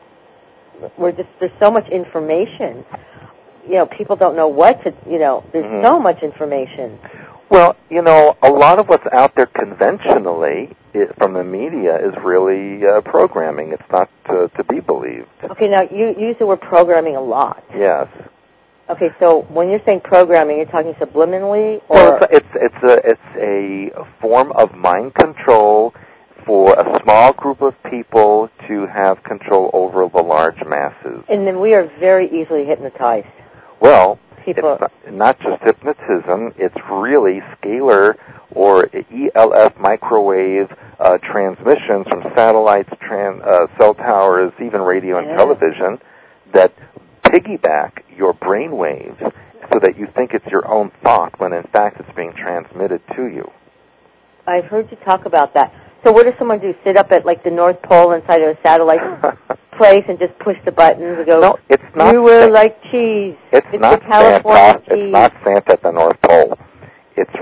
we're just, there's so much information. You know, people don't know what to, you know, there's Mm-hmm. so much information. Well, you know, a lot of what's out there conventionally it, from the media is really uh, programming. It's not to, to be believed. Okay, now you use the word programming a lot. Yes. Okay, so when you're saying programming, you're talking subliminally, or Well, it's it's, it's a it's a form of mind control for a small group of people to have control over the large masses. and then we are very easily hypnotized. Well, People, it's not, not just hypnotism, it's really scalar or E L F microwave uh, transmissions from satellites, tran, uh, cell towers, even radio and Yeah. television that piggyback your brain waves so that you think it's your own thought when in fact it's being transmitted to you. I've heard you talk about that. So what does someone do? Sit up at like the North Pole inside of a satellite place and just push the buttons and go, no, it's not you were Sa- like cheese. It's, it's not the California Santa. cheese. It's not Santa at the North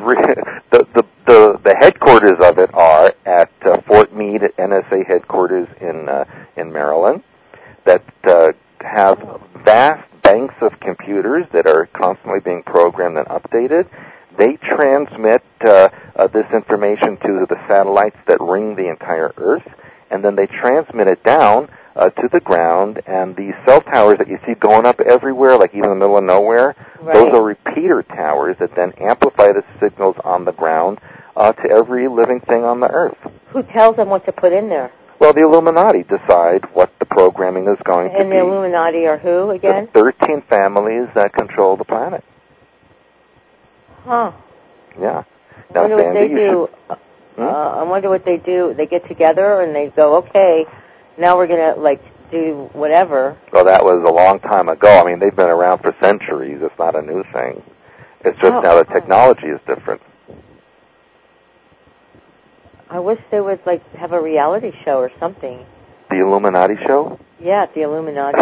re- the, the the the headquarters of it are at uh, Fort Meade at N S A headquarters in uh, in Maryland that uh, have vast banks of computers that are constantly being programmed and updated. They transmit uh, uh, this information to the satellites that ring the entire Earth, and then they transmit it down uh, to the ground, and these cell towers that you see going up everywhere, like even in the middle of nowhere, Right. those are repeater towers that then amplify the signals on the ground uh, to every living thing on the Earth. Who tells them what to put in there? Well, the Illuminati decide what the programming is going to And be. the Illuminati are who again? The thirteen families that control the planet. Huh. Yeah. I Now, wonder what Sandy, they you do. should- Uh, I wonder what they do. They get together and they go, okay, now we're going to, like, do whatever. Well, that was a long time ago. I mean, they've been around for centuries. It's not a new thing. It's just Oh, now the oh. technology is different. I wish they would, like, have a reality show or something. The Illuminati show? Yeah, the Illuminati.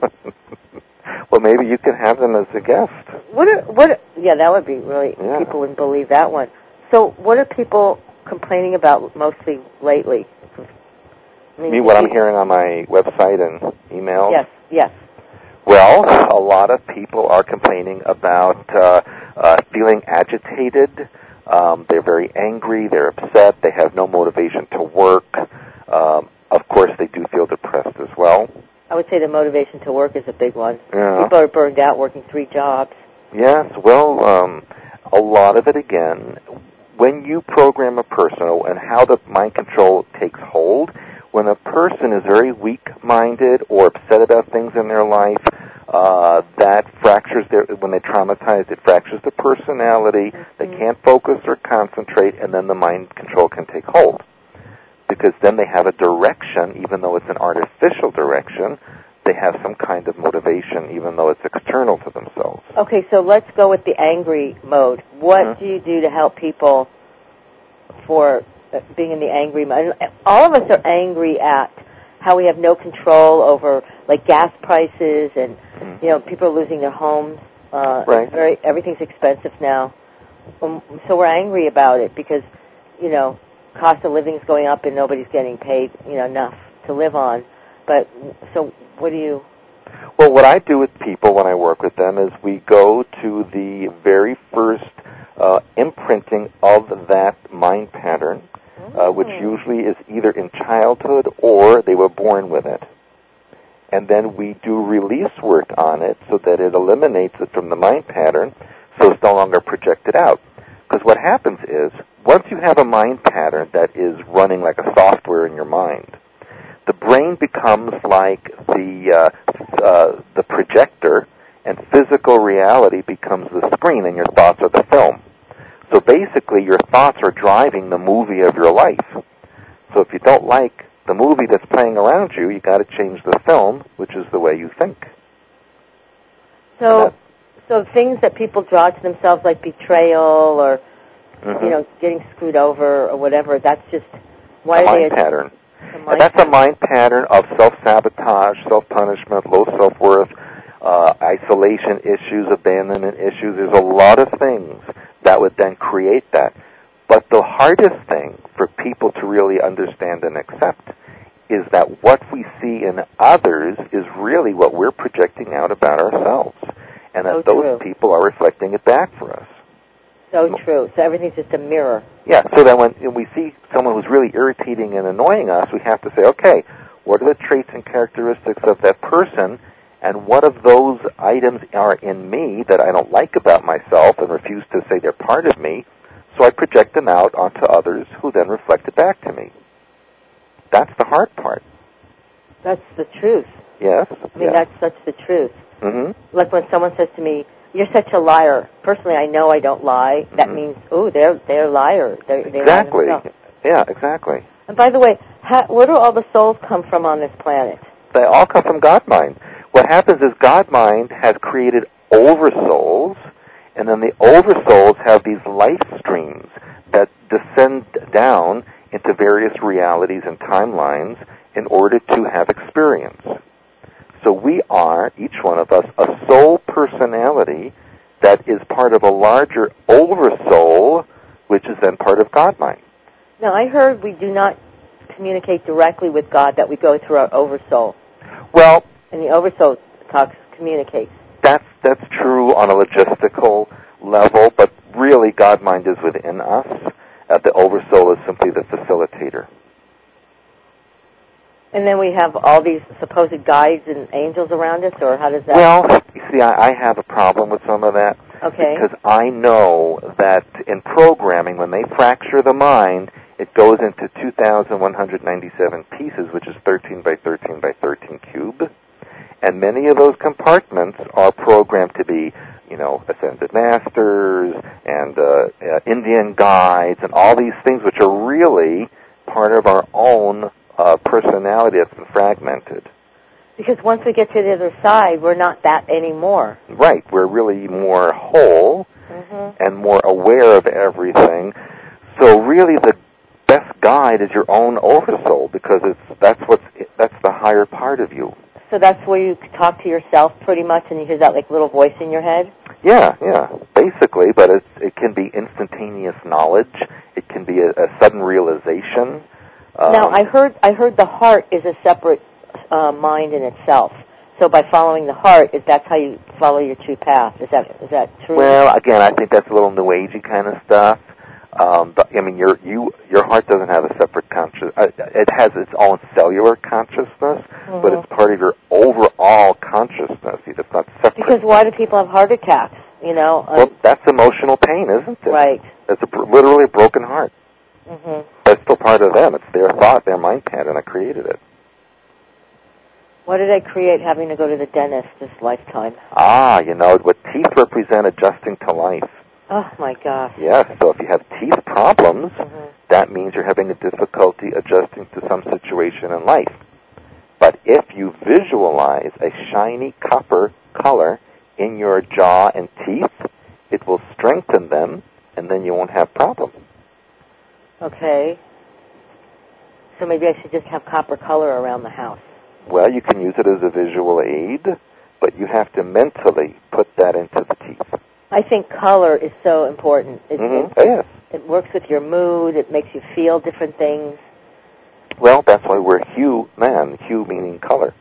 Well, maybe you can have them as a guest. What are, what are, yeah, that would be really, Yeah. people wouldn't believe that one. So what are people complaining about mostly lately? I You mean what I'm hearing on my website and emails? Yes, yes. Well, a lot of people are complaining about uh, uh, feeling agitated. Um, they're very angry. They're upset. They have no motivation to work. Um, of course, they do feel depressed as well. I would say the motivation to work is a big one. Yeah. People are burned out working three jobs. Yes, well, um, a lot of it, again, when you program a person and how the mind control takes hold, when a person is very weak-minded or upset about things in their life, uh, that fractures their, when they're traumatized, it fractures the personality. Mm-hmm. They can't focus or concentrate, and then the mind control can take hold. Because then they have a direction, even though it's an artificial direction, they have some kind of motivation, even though it's external to themselves. Okay, so let's go with the angry mode. What mm-hmm. do you do to help people for being in the angry mode? All of us are angry at how we have no control over, like, gas prices and, mm-hmm. you know, people are losing their homes. Uh, right. It's very, everything's expensive now. Um, so we're angry about it because, you know, cost of living is going up and nobody's getting paid, you know, enough to live on. But so what do you... Well, what I do with people when I work with them is we go to the very first uh, imprinting of that mind pattern, uh, which usually is either in childhood or they were born with it. And then we do release work on it so that it eliminates it from the mind pattern so it's no longer projected out. Because what happens is, once you have a mind pattern that is running like a software in your mind, the brain becomes like the uh, uh, the projector, and physical reality becomes the screen, and your thoughts are the film. So basically, your thoughts are driving the movie of your life. So if you don't like the movie that's playing around you, you got to change the film, which is the way you think. So, so things that people draw to themselves, like betrayal or mm-hmm. you know, getting screwed over or whatever, that's just why a are mind they pattern. Mind and that's pattern. a mind pattern of self-sabotage, self-punishment, low self-worth, uh, isolation issues, abandonment issues. There's a lot of things that would then create that. But the hardest thing for people to really understand and accept is that what we see in others is really what we're projecting out about ourselves. And that so those true. people are reflecting it back for us. So true. So everything's just a mirror. Yeah, so that when we see someone who's really irritating and annoying us, we have to say, okay, what are the traits and characteristics of that person, and what of those items are in me that I don't like about myself and refuse to say they're part of me, so I project them out onto others who then reflect it back to me. That's the hard part. That's the truth. Yes. I mean, yes. that's such the truth. Mm-hmm. Like when someone says to me, "You're such a liar." Personally, I know I don't lie. That mm-hmm. means, oh, they're they're liars. They're, they exactly. lie themselves. Yeah, exactly. And by the way, how, where do all the souls come from on this planet? They all come from God mind. What happens is God mind has created oversouls, and then the oversouls have these life streams that descend down into various realities and timelines in order to have experience. So we are, each one of us, a soul personality that is part of a larger oversoul which is then part of God mind. Now, I heard we do not communicate directly with God, that we go through our oversoul. Well, and the oversoul talks, communicates. That's, that's true on a logistical level, but really God mind is within us. Uh, the oversoul is simply the facilitator. And then we have all these supposed guides and angels around us, or how does that... Well, you see, I, I have a problem with some of that. Okay. Because I know that in programming, when they fracture the mind, it goes into two thousand one hundred ninety-seven pieces, which is thirteen by thirteen by thirteen cube. And many of those compartments are programmed to be, you know, ascended masters and uh, uh, Indian guides and all these things, which are really part of our own uh, personality that's been fragmented. Because once we get to the other side, we're not that anymore. Right. We're really more whole mm-hmm. and more aware of everything. So really the best guide is your own oversoul, because it's that's what's that's the higher part of you. So that's where you talk to yourself pretty much, and you hear that like little voice in your head? Yeah, yeah, basically, but it's, it can be instantaneous knowledge. It can be a, a sudden realization. Um, now, I heard I heard the heart is a separate uh, mind in itself. So by following the heart, is that's how you follow your true path? Is that is that true? Well, again, I think that's a little New Agey kind of stuff. Um, but, I mean, your you your heart doesn't have a separate conscious. Uh, it has its own cellular consciousness, mm-hmm. but it's part of your overall consciousness. It's not separate. Because why do people have heart attacks? You know. Um, well, that's emotional pain, isn't it? Right. It's a, literally a broken heart. Mm-hmm. That's still part of them. It's their thought, their mind pattern that created it. What did I create having to go to the dentist this lifetime? Ah, you know, what teeth represent adjusting to life. Oh, my gosh. Yes, so if you have teeth problems, mm-hmm. that means you're having a difficulty adjusting to some situation in life. But if you visualize a shiny copper color in your jaw and teeth, it will strengthen them, and then you won't have problems. Okay. So maybe I should just have copper color around the house. Well, you can use it as a visual aid, but you have to mentally put that into the teeth. I think color is so important. It, mm-hmm. it, yes. it works with your mood. It makes you feel different things. Well, that's why we're hue man, hue meaning color.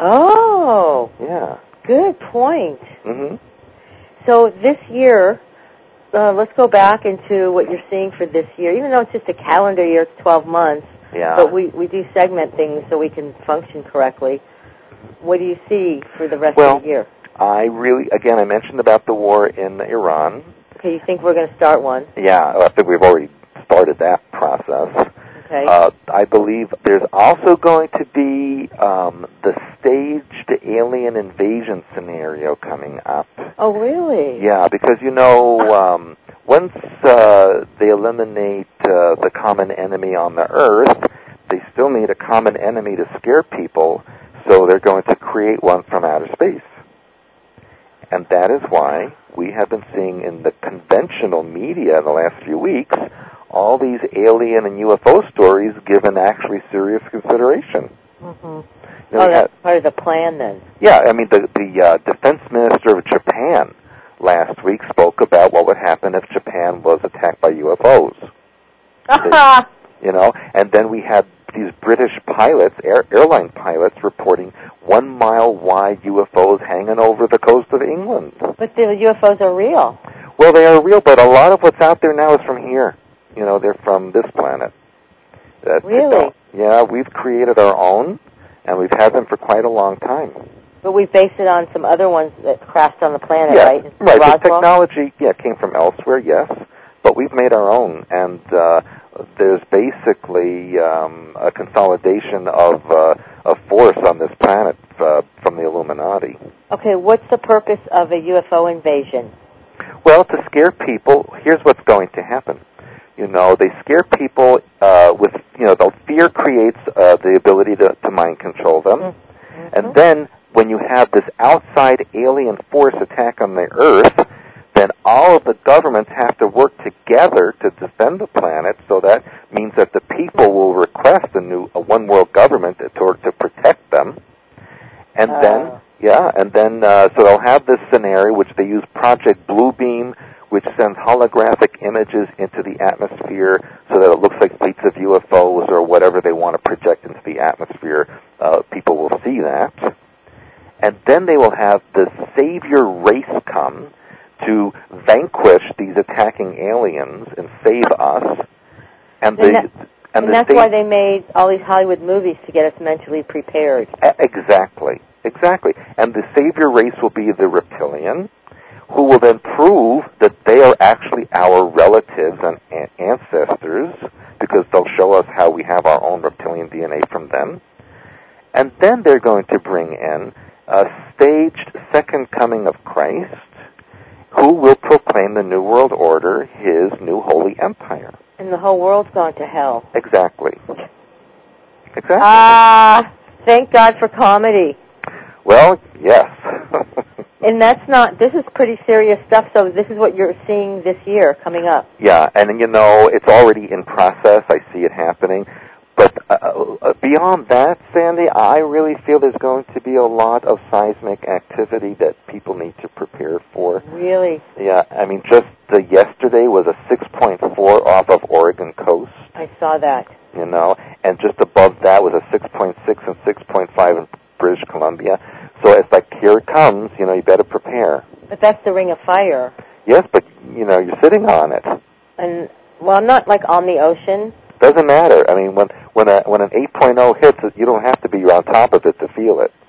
Oh. Yeah. Good point. Mm-hmm. So this year, uh, let's go back into what you're seeing for this year. Even though it's just a calendar year, it's twelve months. Yeah. But we, we do segment things so we can function correctly. What do you see for the rest well, of the year? I really, again, I mentioned about the war in Iran. Okay, you think we're going to start one? Yeah, I think we've already started that process. Okay. Uh, I believe there's also going to be um, the staged alien invasion scenario coming up. Oh, really? Yeah, because, you know, um, once uh, they eliminate uh, the common enemy on the Earth, they still need a common enemy to scare people, so they're going to create one from outer space. And that is why we have been seeing in the conventional media in the last few weeks all these alien and U F O stories given actually serious consideration. Mm-hmm. You know, oh, that's had, part of the plan then. Yeah, I mean, the, the uh, defense minister of Japan last week spoke about what would happen if Japan was attacked by U F Os. they, you know, and then we had these British pilots, air, airline pilots, reporting one-mile-wide U F Os hanging over the coast of England. But the U F Os are real. Well, they are real, but a lot of what's out there now is from here. You know, they're from this planet. That really? Yeah, we've created our own, and we've had them for quite a long time. But we based it on some other ones that crashed on the planet, yeah, right? Right, Roswell? the technology, yeah, came from elsewhere, yes, but we've made our own, and uh, there's basically um, a consolidation of uh, of force on this planet uh, from the Illuminati. Okay, what's the purpose of a U F O invasion? Well, to scare people, here's what's going to happen. You know, they scare people uh, with, you know, the fear creates uh, the ability to, to mind control them. Mm-hmm. And then when you have this outside alien force attack on the Earth, then all of the governments have to work together to defend the planet, so that means that the people will request a new a one world government to, to protect them. And uh. then, yeah, and then, uh, so they'll have this scenario which they use Project Bluebeam, which sends holographic images into the atmosphere so that it looks like fleets of U F Os or whatever they want to project into the atmosphere. Uh, people will see that. And then they will have the savior race come to vanquish these attacking aliens and save us. And, and, the, that, and, and the that's sa- why they made all these Hollywood movies, to get us mentally prepared. Exactly, exactly. And the savior race will be the reptilian, who will then prove that they are actually our relatives and a- ancestors, because they'll show us how we have our own reptilian D N A from them. And then they're going to bring in a staged second coming of Christ, who will proclaim the New World Order, his new holy empire. And the whole world's gone to hell. Exactly. Exactly. Ah, uh, thank God for comedy. Well, yes. And that's not, this is pretty serious stuff, so this is what you're seeing this year coming up. Yeah, and you know, it's already in process. I see it happening. But uh, uh, beyond that, Sandy, I really feel there's going to be a lot of seismic activity that people need to prepare for. Really? Yeah, I mean, just uh, yesterday was a six point four off of Oregon coast. I saw that. You know, and just above that was a six point six and six point five in British Columbia. So it's like, here it comes, you know, you better prepare. But that's the Ring of Fire. Yes, but, you know, you're sitting on it. And, well, I'm not like on the ocean. Doesn't matter. I mean, when when a when an eight point oh hits, you don't have to be on top of it to feel it.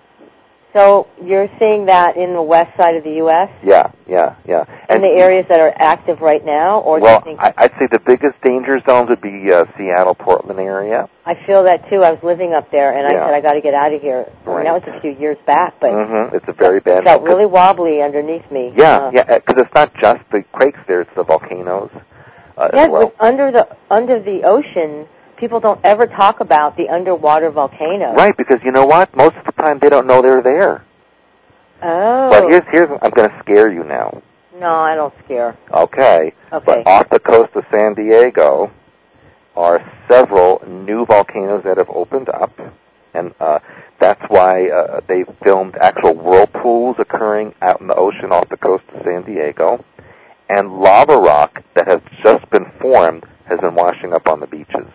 So you're seeing that in the west side of the U S? Yeah, yeah, yeah. And in the areas that are active right now? Or well, do you think I, I'd say the biggest danger zones would be uh, Seattle, Portland area. I feel that, too. I was living up there, and Yeah. I said, I got to get out of here. I mean, Right. that was a few years back, but Mm-hmm. It's a very bad... it felt really wobbly underneath me. Yeah, uh, yeah, because it's not just the quakes there, it's the volcanoes uh, yeah, as well. but under the, under the ocean, people don't ever talk about the underwater volcanoes. Right, because you know what? Most of the time they don't know they're there. Oh. But here's, here's I'm going to scare you now. No, I don't scare. Okay. Okay. But off the coast of San Diego are several new volcanoes that have opened up, and uh, that's why uh, they filmed actual whirlpools occurring out in the ocean off the coast of San Diego, and lava rock that has just been formed has been washing up on the beaches.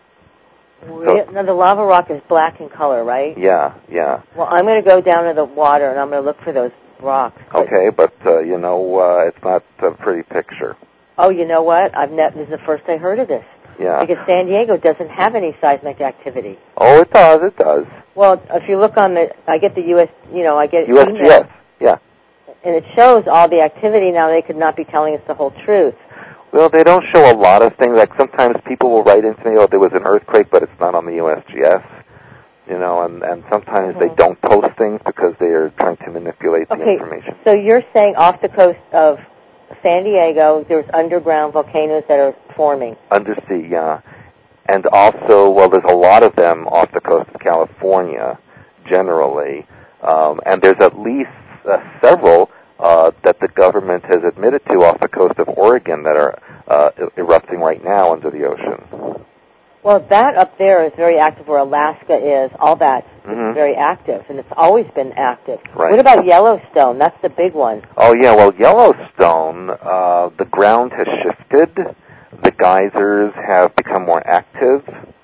Re- now, the lava rock is black in color, right? Yeah, yeah. Well, I'm going to go down to the water, and I'm going to look for those rocks. But, Okay, but, uh, you know, uh, it's not a pretty picture. oh, you know what? I've ne- this is the first I heard of this. Yeah. Because San Diego doesn't have any seismic activity. Oh, it does, it does. Well, if you look on the, I get the U S, you know, I get U S G S, email, yeah. and it shows all the activity. Now, they could not be telling us the whole truth. Well, they don't show a lot of things. Like sometimes people will write into me, oh, there was an earthquake, but it's not on the U S G S. You know, and, and sometimes Mm-hmm. they don't post things because they are trying to manipulate the Okay, information. so you're saying off the coast of San Diego, there's underground volcanoes that are forming. Undersea, yeah. And also, well, there's a lot of them off the coast of California, generally. Um, and there's at least uh, several uh, that the government has admitted to off the coast of Oregon that are uh, erupting right now under the ocean. Well, that up there is very active, where Alaska is. All that Mhm. is very active, and it's always been active. Right. What about Yellowstone? That's the big one. Oh, yeah, well, Yellowstone, uh, the ground has shifted. The geysers have become more active.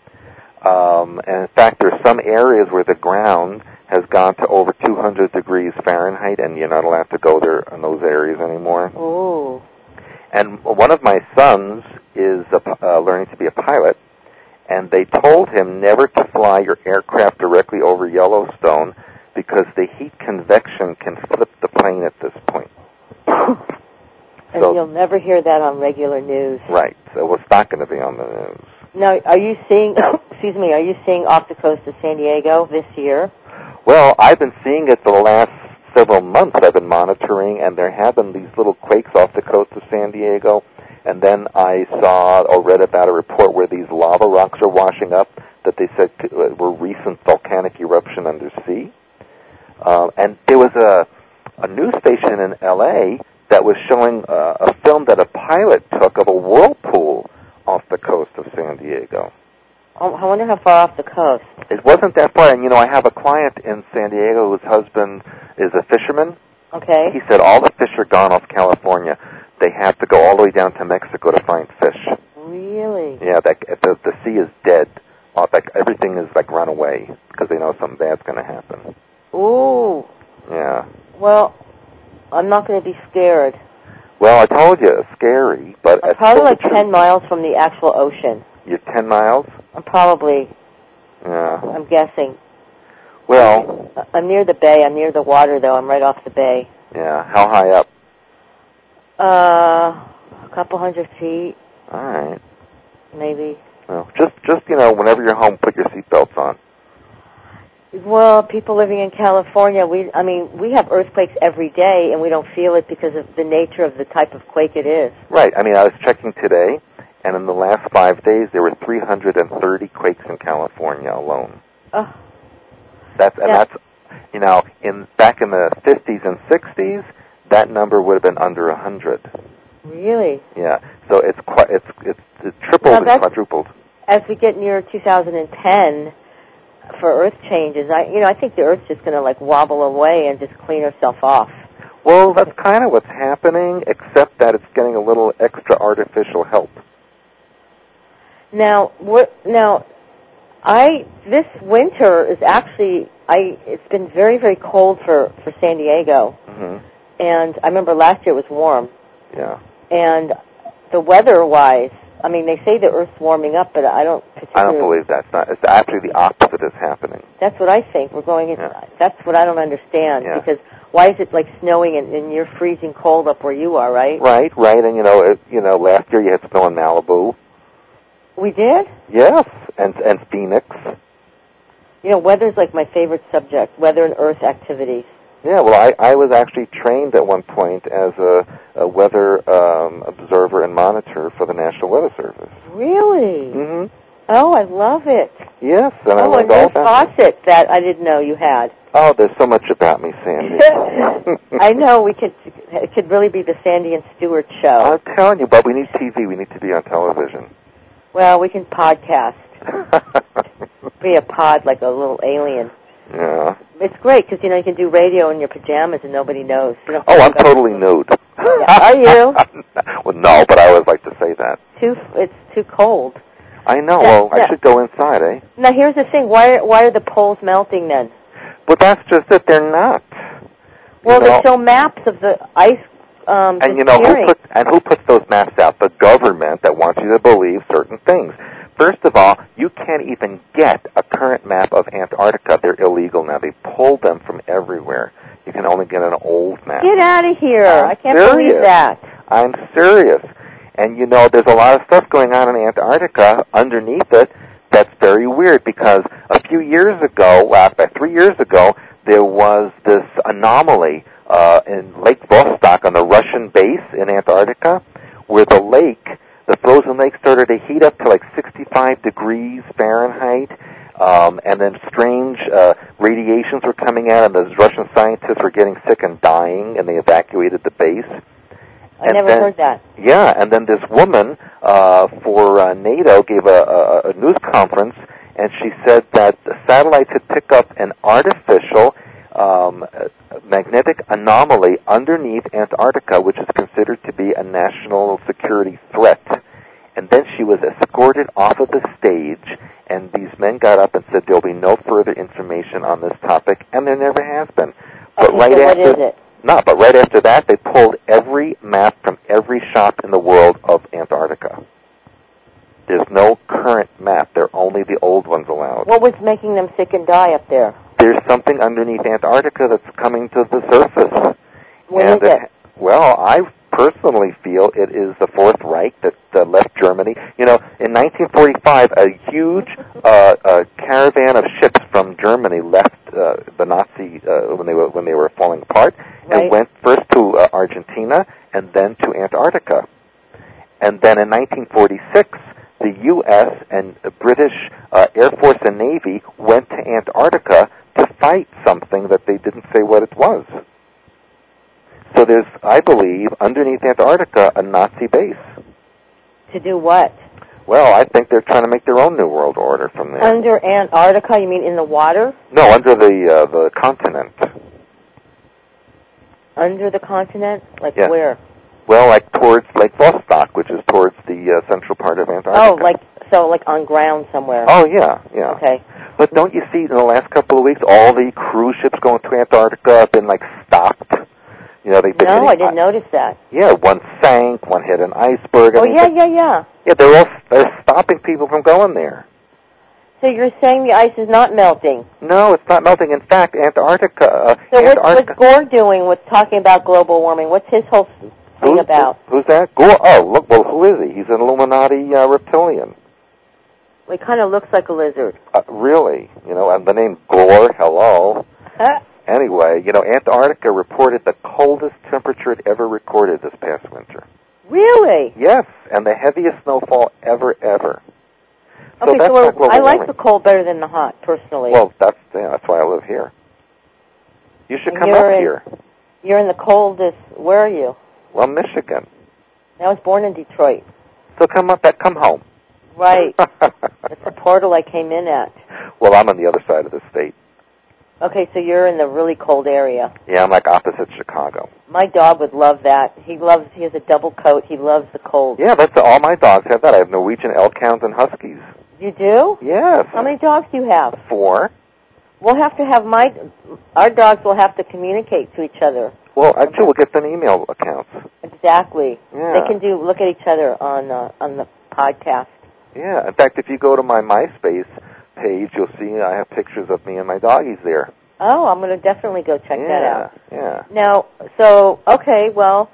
Um, and in fact, there are some areas where the ground has gone to over two hundred degrees Fahrenheit, and you're not allowed to go there in those areas anymore. Ooh. And one of my sons is a, uh, learning to be a pilot, and they told him never to fly your aircraft directly over Yellowstone because the heat convection can flip the plane at this point. And So- you'll never hear that on regular news. Right. So it's not going to be on the news. Now, are you seeing, excuse me, are you seeing off the coast of San Diego this year? Well, I've been seeing it for the last several months. I've been monitoring, and there have been these little quakes off the coast of San Diego. And then I saw or read about a report where these lava rocks are washing up that they said were recent volcanic eruption under sea. Uh, and there was a, a news station in L A that was showing uh, a film that a pilot took of a whirlpool off the coast of San Diego. Oh, I wonder how far off the coast. It wasn't that far, and you know, I have a client in San Diego whose husband is a fisherman. Okay. He said all the fish are gone off California. they have to go all the way down to Mexico to find fish. Really? Yeah, that, the, the sea is dead. Uh, like everything is like run away because they know something bad's going to happen. Ooh. Yeah. Well, I'm not going to be scared. Well, I told you, it's scary, but... I'm probably like ten miles from the actual ocean. You're ten miles? I'm probably... Yeah. I'm guessing. Well... I'm near the bay. I'm near the water, though. I'm right off the bay. Yeah. How high up? Uh, a couple hundred feet. All right. Maybe. Well, just, just you know, whenever you're home, put your seatbelts on. Well, people living in California, we, I mean, we have earthquakes every day, and we don't feel it because of the nature of the type of quake it is. Right. I mean, I was checking today, and in the last five days, there were three hundred thirty quakes in California alone. Oh. That's and yeah. that's, you know, in back in the fifties and sixties, that number would have been under a hundred. Really? Yeah. So it's quite, it's it's, it's tripled now and quadrupled. As we get near two thousand ten. For Earth changes, I you know I think the Earth's just going to like wobble away and just clean herself off. Well, that's kind of what's happening, except that it's getting a little extra artificial help. Now, what? Now, I this winter is actually I. It's been very very cold for for San Diego, Mm-hmm. and I remember last year it was warm. Yeah. And the weather-wise, I mean, they say the Earth's warming up, but I don't. I don't believe that's not. It's actually the opposite is happening. That's what I think. We're going. In, Yeah. That's what I don't understand Yeah. because why is it like snowing and, and you're freezing cold up where you are, right? Right, right, and you know, it, you know, last year you had snow in Malibu. We did. Yes, and and Phoenix. You know, weather's like my favorite subject. Weather and Earth activities. Yeah, well, I, I was actually trained at one point as a, a weather um, observer and monitor for the National Weather Service. Really? Mm-hmm. Oh, I love it. Yes, and I oh, learned and all Ruth about it. Fawcett that I didn't know you had. Oh, there's so much about me, Sandy. I know we could. It could really be the Sandy and Stewart show. I'm telling you, but we need T V. We need to be on television. Well, we can podcast. Be a pod like a little alien. Yeah. It's great because you know you can do radio in your pajamas and nobody knows. You don't Oh, I'm about totally nude. Are you? Well, no, but I always like to say that. Too. It's too cold. I know. Yeah, well, yeah. I should go inside, eh? Now here's the thing. Why? Are, why are the poles melting then? But that's just it. They're not. Well, you know? they show maps of the ice. Um, and you know who disappearing. puts and who puts those maps out? The government that wants you to believe certain things. First of all, you can't even get a current map of Antarctica. They're illegal now. They pulled them from everywhere. You can only get an old map. Get out of here! I'm I can't serious. believe that. I'm serious. And you know, there's a lot of stuff going on in Antarctica underneath it that's very weird because a few years ago, well, about three years ago, there was this anomaly uh, in Lake Vostok on the Russian base in Antarctica where the lake, the frozen lake, started to heat up to like sixty-five degrees Fahrenheit, um, and then strange uh, radiations were coming out, and the Russian scientists were getting sick and dying, and they evacuated the base. I And never then, heard that. Yeah, and then this woman uh, for uh, NATO gave a, a, a news conference, and she said that the satellites had picked up an artificial um, magnetic anomaly underneath Antarctica, which is considered to be a national security threat. And then she was escorted off of the stage, and these men got up and said there'll be no further information on this topic, and there never has been. But Okay, right so after, what is it? No, but right after that, they pulled every map from every shop in the world of Antarctica. There's no current map. There are only the old ones allowed. What was making them sick and die up there? There's something underneath Antarctica that's coming to the surface. What and is it? Well, I personally feel it is the Fourth Reich that uh, left Germany. You know, in nineteen forty-five, a huge uh, uh, caravan of ships from Germany left uh, the Nazi uh, when they were when they were falling apart, Right. and went first to uh, Argentina and then to Antarctica. And then in nineteen forty-six, the U S and the British uh, Air Force and Navy went to Antarctica to fight something that they didn't say what it was. So there's, I believe, underneath Antarctica, a Nazi base. To do what? Well, I think they're trying to make their own new world order from there. Under Antarctica? You mean in the water? No, under the uh, the continent. Under the continent? Like Yeah. where? Well, like towards Lake Vostok, which is towards the uh, central part of Antarctica. Oh, like so, like on ground somewhere. Oh, yeah, yeah. Okay. But don't you see, in the last couple of weeks, all the cruise ships going to Antarctica have been, like, stopped? You know, they've been No, hitting, I didn't notice that. Yeah, one sank, one hit an iceberg. I Oh, mean, yeah, they, yeah, yeah. Yeah, they're all they're stopping people from going there. So you're saying the ice is not melting? No, it's not melting. In fact, Antarctica... Uh, so what's, Antarctica, what's Gore doing with talking about global warming? What's his whole thing who's, about? Who's that? Gore? Oh, look, well, who is he? He's an Illuminati uh, reptilian. It kind of looks like a lizard. Uh, really? You know, and the name Gore, hello. Huh? Anyway, you know, Antarctica reported the coldest temperature it ever recorded this past winter. Really? Yes, and the heaviest snowfall ever, ever. So okay, that's so not global I like warming. the cold better than the hot, personally. Well, that's yeah, that's why I live here. You should and come you're up in, here. You're in the coldest. Where are you? Well, Michigan. I was born in Detroit. So come up, that come home. Right. It's the portal I came in at. Well, I'm on the other side of the state. Okay, so you're in the really cold area. Yeah, I'm like opposite Chicago. My dog would love that. He loves. He has a double coat. He loves the cold. Yeah, that's all my dogs have that. I have Norwegian elk hounds and huskies. You do? Yes. How many dogs do you have? Four. We'll have to have my. Our dogs will have to communicate to each other. Well, actually, we'll get them email accounts. Exactly. Yeah. They can do look at each other on uh, on the podcast. Yeah. In fact, if you go to my MySpace page, you'll see I have pictures of me and my doggies there. Oh, I'm going to definitely go check yeah, that out. Yeah. Now, so okay, well,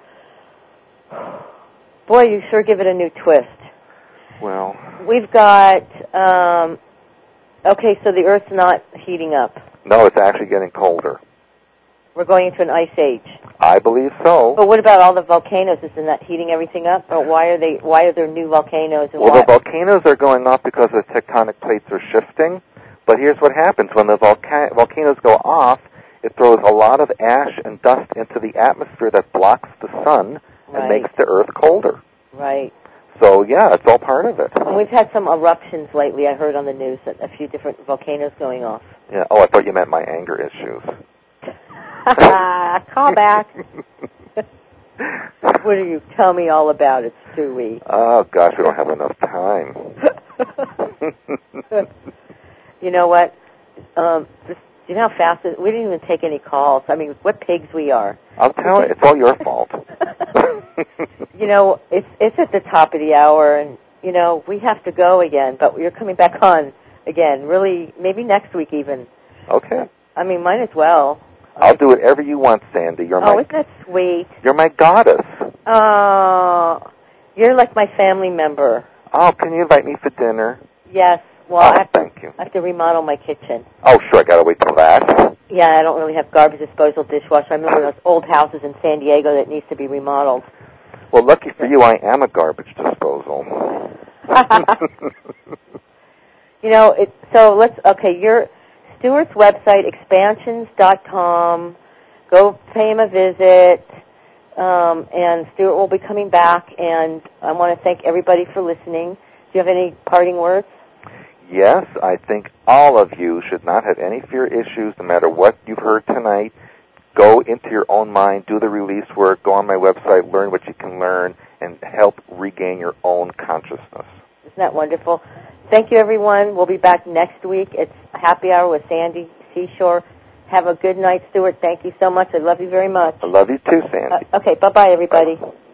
boy, you sure give it a new twist. Well, we've got. Um, okay, so the Earth's not heating up. No, it's actually getting colder. We're going into an ice age. I believe so. But what about all the volcanoes? Isn't that heating everything up? Or why are they? Why are there new volcanoes? And well, why? the volcanoes are going off because the tectonic plates are shifting. But here's what happens. When the volca- volcanoes go off, it throws a lot of ash and dust into the atmosphere that blocks the sun right. and makes the Earth colder. Right. So, yeah, it's all part of it. And we've had some eruptions lately. I heard on the news that a few different volcanoes going off. Yeah. Oh, I thought you meant my anger issues. Call back. What do you tell me all about it, Stewie? Oh, gosh, we don't have enough time. You know what? Um, just, you know how fast it, we didn't even take any calls. I mean, what pigs we are. I'll tell you, it's all your fault. You know, it's it's at the top of the hour, and, you know, we have to go again, but you're coming back on again, really, maybe next week even. Okay. I mean, might as well. I'll do whatever you want, Sandy. You're oh, my, isn't that sweet? You're my goddess. Oh, you're like my family member. Oh, can you invite me for dinner? Yes. Well, oh, I have, thank to, you. I have to remodel my kitchen. Oh, sure. I got to wait till that. Yeah, I don't really have garbage disposal, dishwasher. I remember those old houses in San Diego that needs to be remodeled. Well, lucky for you, I am a garbage disposal. You know, it, so let's, okay, your Stuart's website, expansions dot com. Go pay him a visit, um, and Stuart will be coming back, and I want to thank everybody for listening. Do you have any parting words? Yes, I think all of you should not have any fear issues, no matter what you've heard tonight. Go into your own mind, do the release work, go on my website, learn what you can learn, and help regain your own consciousness. Isn't that wonderful? Thank you, everyone. We'll be back next week. It's Happy Hour with Sandy Seashore. Have a good night, Stuart. Thank you so much. I love you very much. I love you too, Sandy. Uh, okay, bye-bye, everybody. Bye.